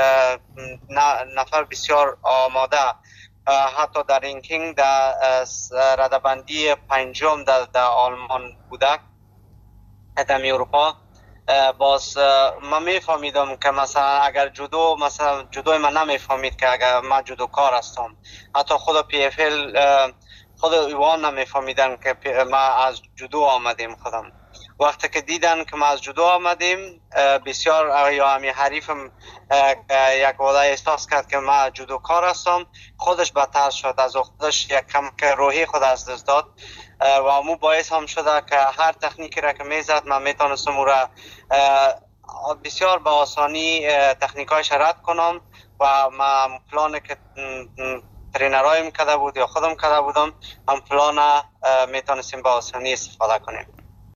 نفر بسیار آماده، حتی در رینکینگ در ردبندی پنجم در, در آلمان بوده در اروپا. باز من میفهمیدم که مثلا اگر جودو مثلا جودو من نمیفهمید که اگر من جودو کار هستم، حتی خود پی اف ال خود ایوان نمیفهمیدن که ما از جودو آمدیم. خودم وقتی که دیدن که ما از جودو آمدیم بسیار یا همی حریفم یک وعده احساس کرد که ما جودو کار هستم، خودش بدتر شد، از خودش یک کم که روحی خود از دست داد و امو باعث هم شده که هر تکنیکی را که میزد من میتونستم او را بسیار با آسانی تکنیکایش رد کنم و من پلان که ترینرایم کرده بود یا خودم کرده بودم هم پلان میتونستیم با آسانی استفاده کنیم.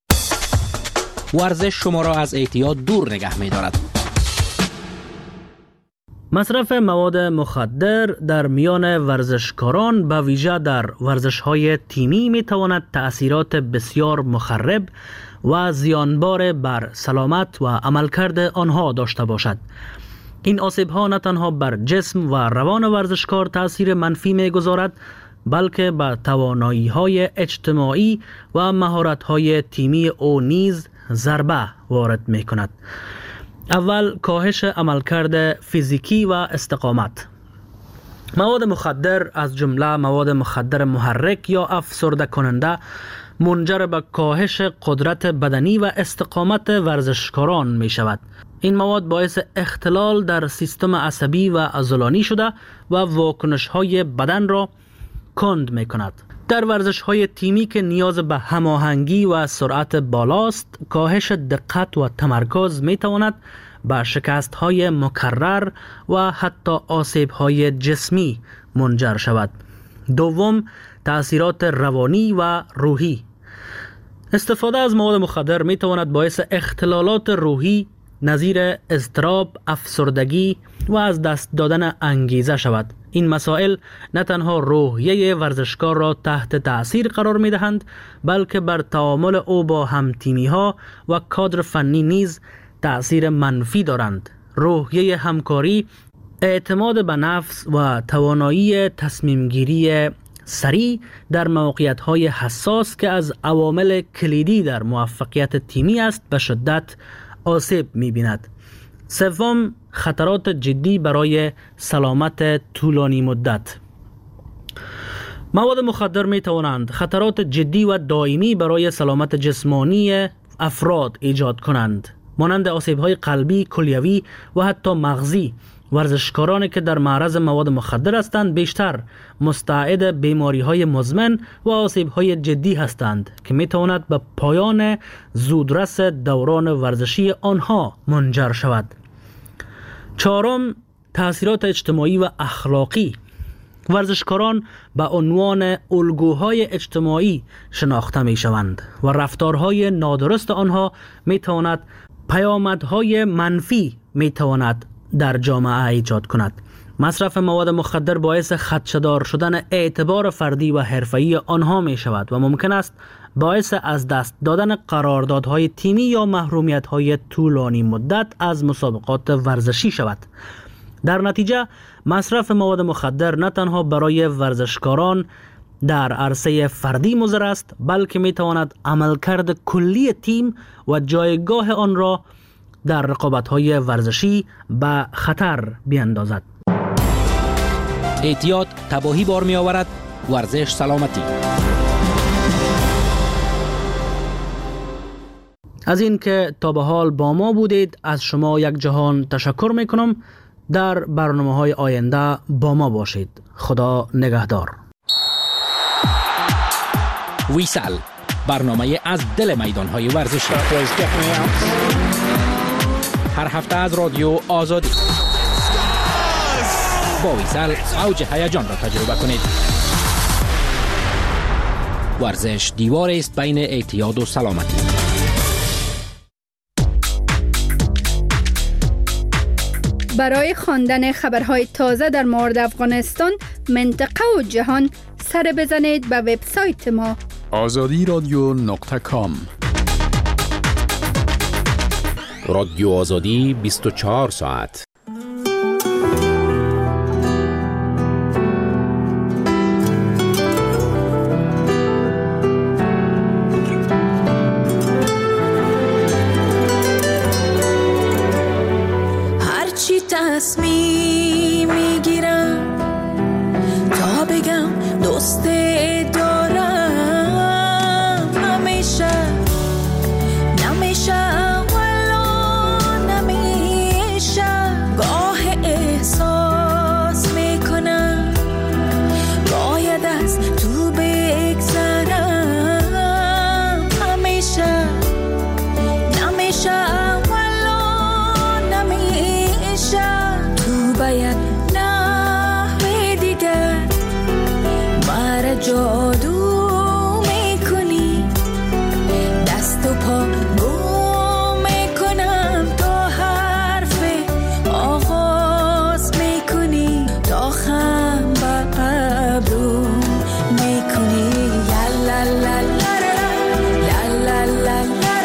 ورزش شما را از اعتیاد دور نگه می‌دارد. مصرف مواد مخدر در میان ورزشکاران به ویژه در ورزش‌های تیمی می‌تواند تأثیرات بسیار مخرب و زیانبار بر سلامت و عملکرد آنها داشته باشد. این آسیب‌ها نه تنها بر جسم و روان ورزشکار تأثیر منفی می‌گذارد، بلکه به توانایی‌های اجتماعی و مهارت‌های تیمی او نیز ضربه وارد می‌کند. اول کاهش عملکرد فیزیکی و استقامت. مواد مخدر از جمله مواد مخدر محرک یا افسرده کننده منجر به کاهش قدرت بدنی و استقامت ورزشکاران می شود. این مواد باعث اختلال در سیستم عصبی و عضلانی شده و واکنش های بدن را کند می کند. در ورزش های تیمی که نیاز به هماهنگی و سرعت بالاست، کاهش دقت و تمرکز می تواند به شکست های مکرر و حتی آسیب های جسمی منجر شود. دوم، تأثیرات روانی و روحی. استفاده از مواد مخدر می تواند باعث اختلالات روحی نظیر اضطراب، افسردگی و از دست دادن انگیزه شود. این مسائل نه تنها روحیه ورزشکار را تحت تأثیر قرار می دهند، بلکه بر تعامل او با همتیمی ها و کادر فنی نیز تأثیر منفی دارند. روحیه همکاری، اعتماد به نفس و توانایی تصمیم گیری سریع در موقعیت های حساس که از عوامل کلیدی در موفقیت تیمی است به شدت آسیب می بیند. سوم، خطرات جدی برای سلامت طولانی مدت. مواد مخدر می توانند خطرات جدی و دائمی برای سلامت جسمانی افراد ایجاد کنند، مانند آسیب‌های قلبی، کلیوی و حتی مغزی. ورزشکارانی که در معرض مواد مخدر هستند بیشتر مستعد بیماری‌های مزمن و آسیب‌های جدی هستند که می‌تواند به پایان زودرس دوران ورزشی آنها منجر شود. چهارم، تأثیرات اجتماعی و اخلاقی. ورزشکاران به عنوان الگوهای اجتماعی شناخته می‌شوند و رفتارهای نادرست آنها می‌تواند پیامدهای منفی می‌تواند در جامعه ایجاد کند. مصرف مواد مخدر باعث خدشه‌دار شدن اعتبار فردی و حرفه‌ای آنها می شود و ممکن است باعث از دست دادن قراردادهای تیمی یا محرومیت‌های طولانی مدت از مسابقات ورزشی شود. در نتیجه مصرف مواد مخدر نه تنها برای ورزشکاران در عرصه فردی مضر است، بلکه می تواند عملکرد کلی تیم و جایگاه آن را در رقابت‌های ورزشی به خطر بیندازد. اعتیاد تباهی بار می آورد، ورزش سلامتی. از این که تا به حال با ما بودید از شما یک جهان تشکر می کنم. در برنامه‌های آینده با ما باشید. خدا نگهدار. ویسال، برنامه از دل میدان‌های ورزشی. هر هفته از رادیو آزادی. با ویسال اوج هیجان را تجربه کنید. ورزش دیوار است بین اعتیاد و سلامتی. برای خواندن خبرهای تازه در مورد افغانستان، منطقه و جهان سر بزنید به وبسایت ما آزادی رادیو نقطه کام. رادیو آزادی بیست و چهار ساعت. هرچی تصمیم میگیرم تا بگم دوست دارم، همیشه نمیشه ولا نمیشه. گاه احساس میکنم باید از تو بگذرم، همیشه نمیشه ولا نمیشه. تو باید نحوه دیگر مرا جادو میکنی، دست و پا گم میکنم تا حرف آغاز میکنی، تا خم به ابرو میکنی. لا لا لا لا لا لا لا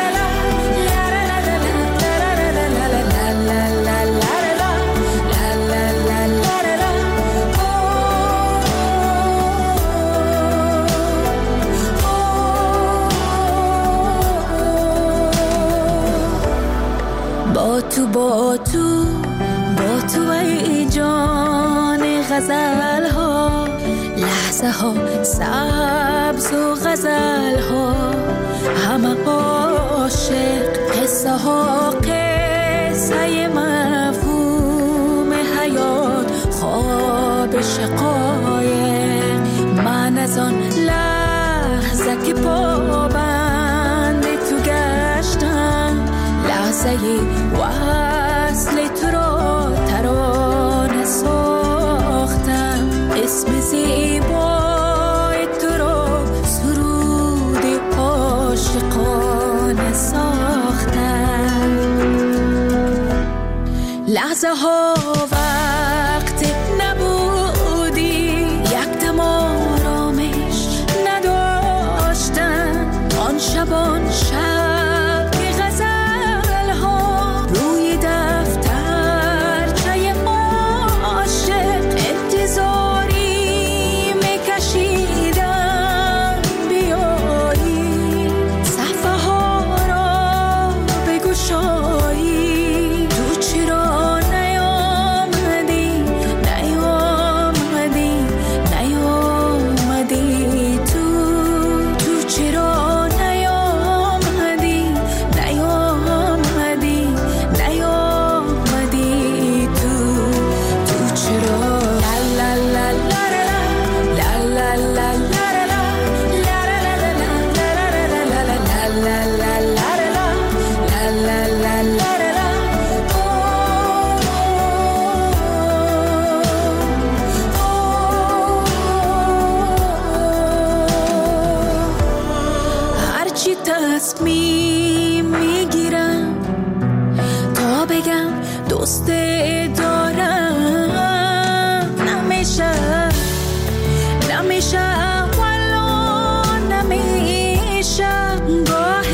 با تو با تو با تو ای جان غزل ها، لحظه ها سبز و غزل ها، همه عاشق، قصه ها قصه مفهوم حیات، خواب شقایق. من از آن لحظه که پابند تو گشتم، لحظه وصل تو را ترانه ساختم، اسم زیبای تو را سرود عاشقانه ساختم. لحظه ها وقت نبودی، یک دم آرامش نداشتن، آن شبان شب که غزل ها روی دفتر چه عاشق انتظاری میکشیدم بیایی، صفحه ها را بگشایی. تو چرا نیامدی نیامدی نیامدی، تو تو چرا نیامدی نیامدی نیامدی، تو تو چرا. لا لا لا لا لا لا لا هرچی تصمیم میگیرم تا بگم دوست دارم، نمیشه نمیشه ولا نمیشه. گاه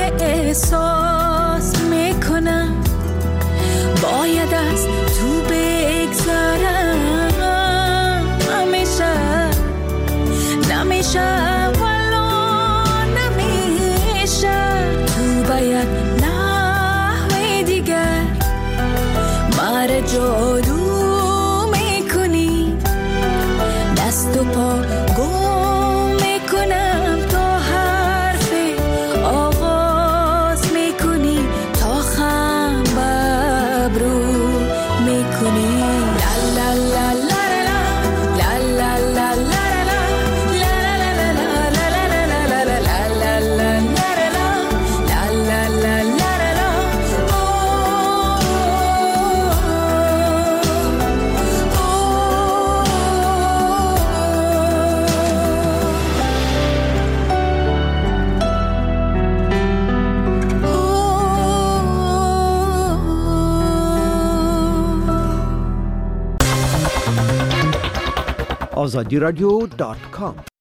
احساس میکنم باید از تو بگذرم، میشه والا نمیشه تو باید نحوه دیگر مار جادو میکنی دست و پا گم میکنم تا حرف آغاز میکنی تا خم ببرو میکنی لا لا لا لا لا لا لا آزادی رادیو دات کام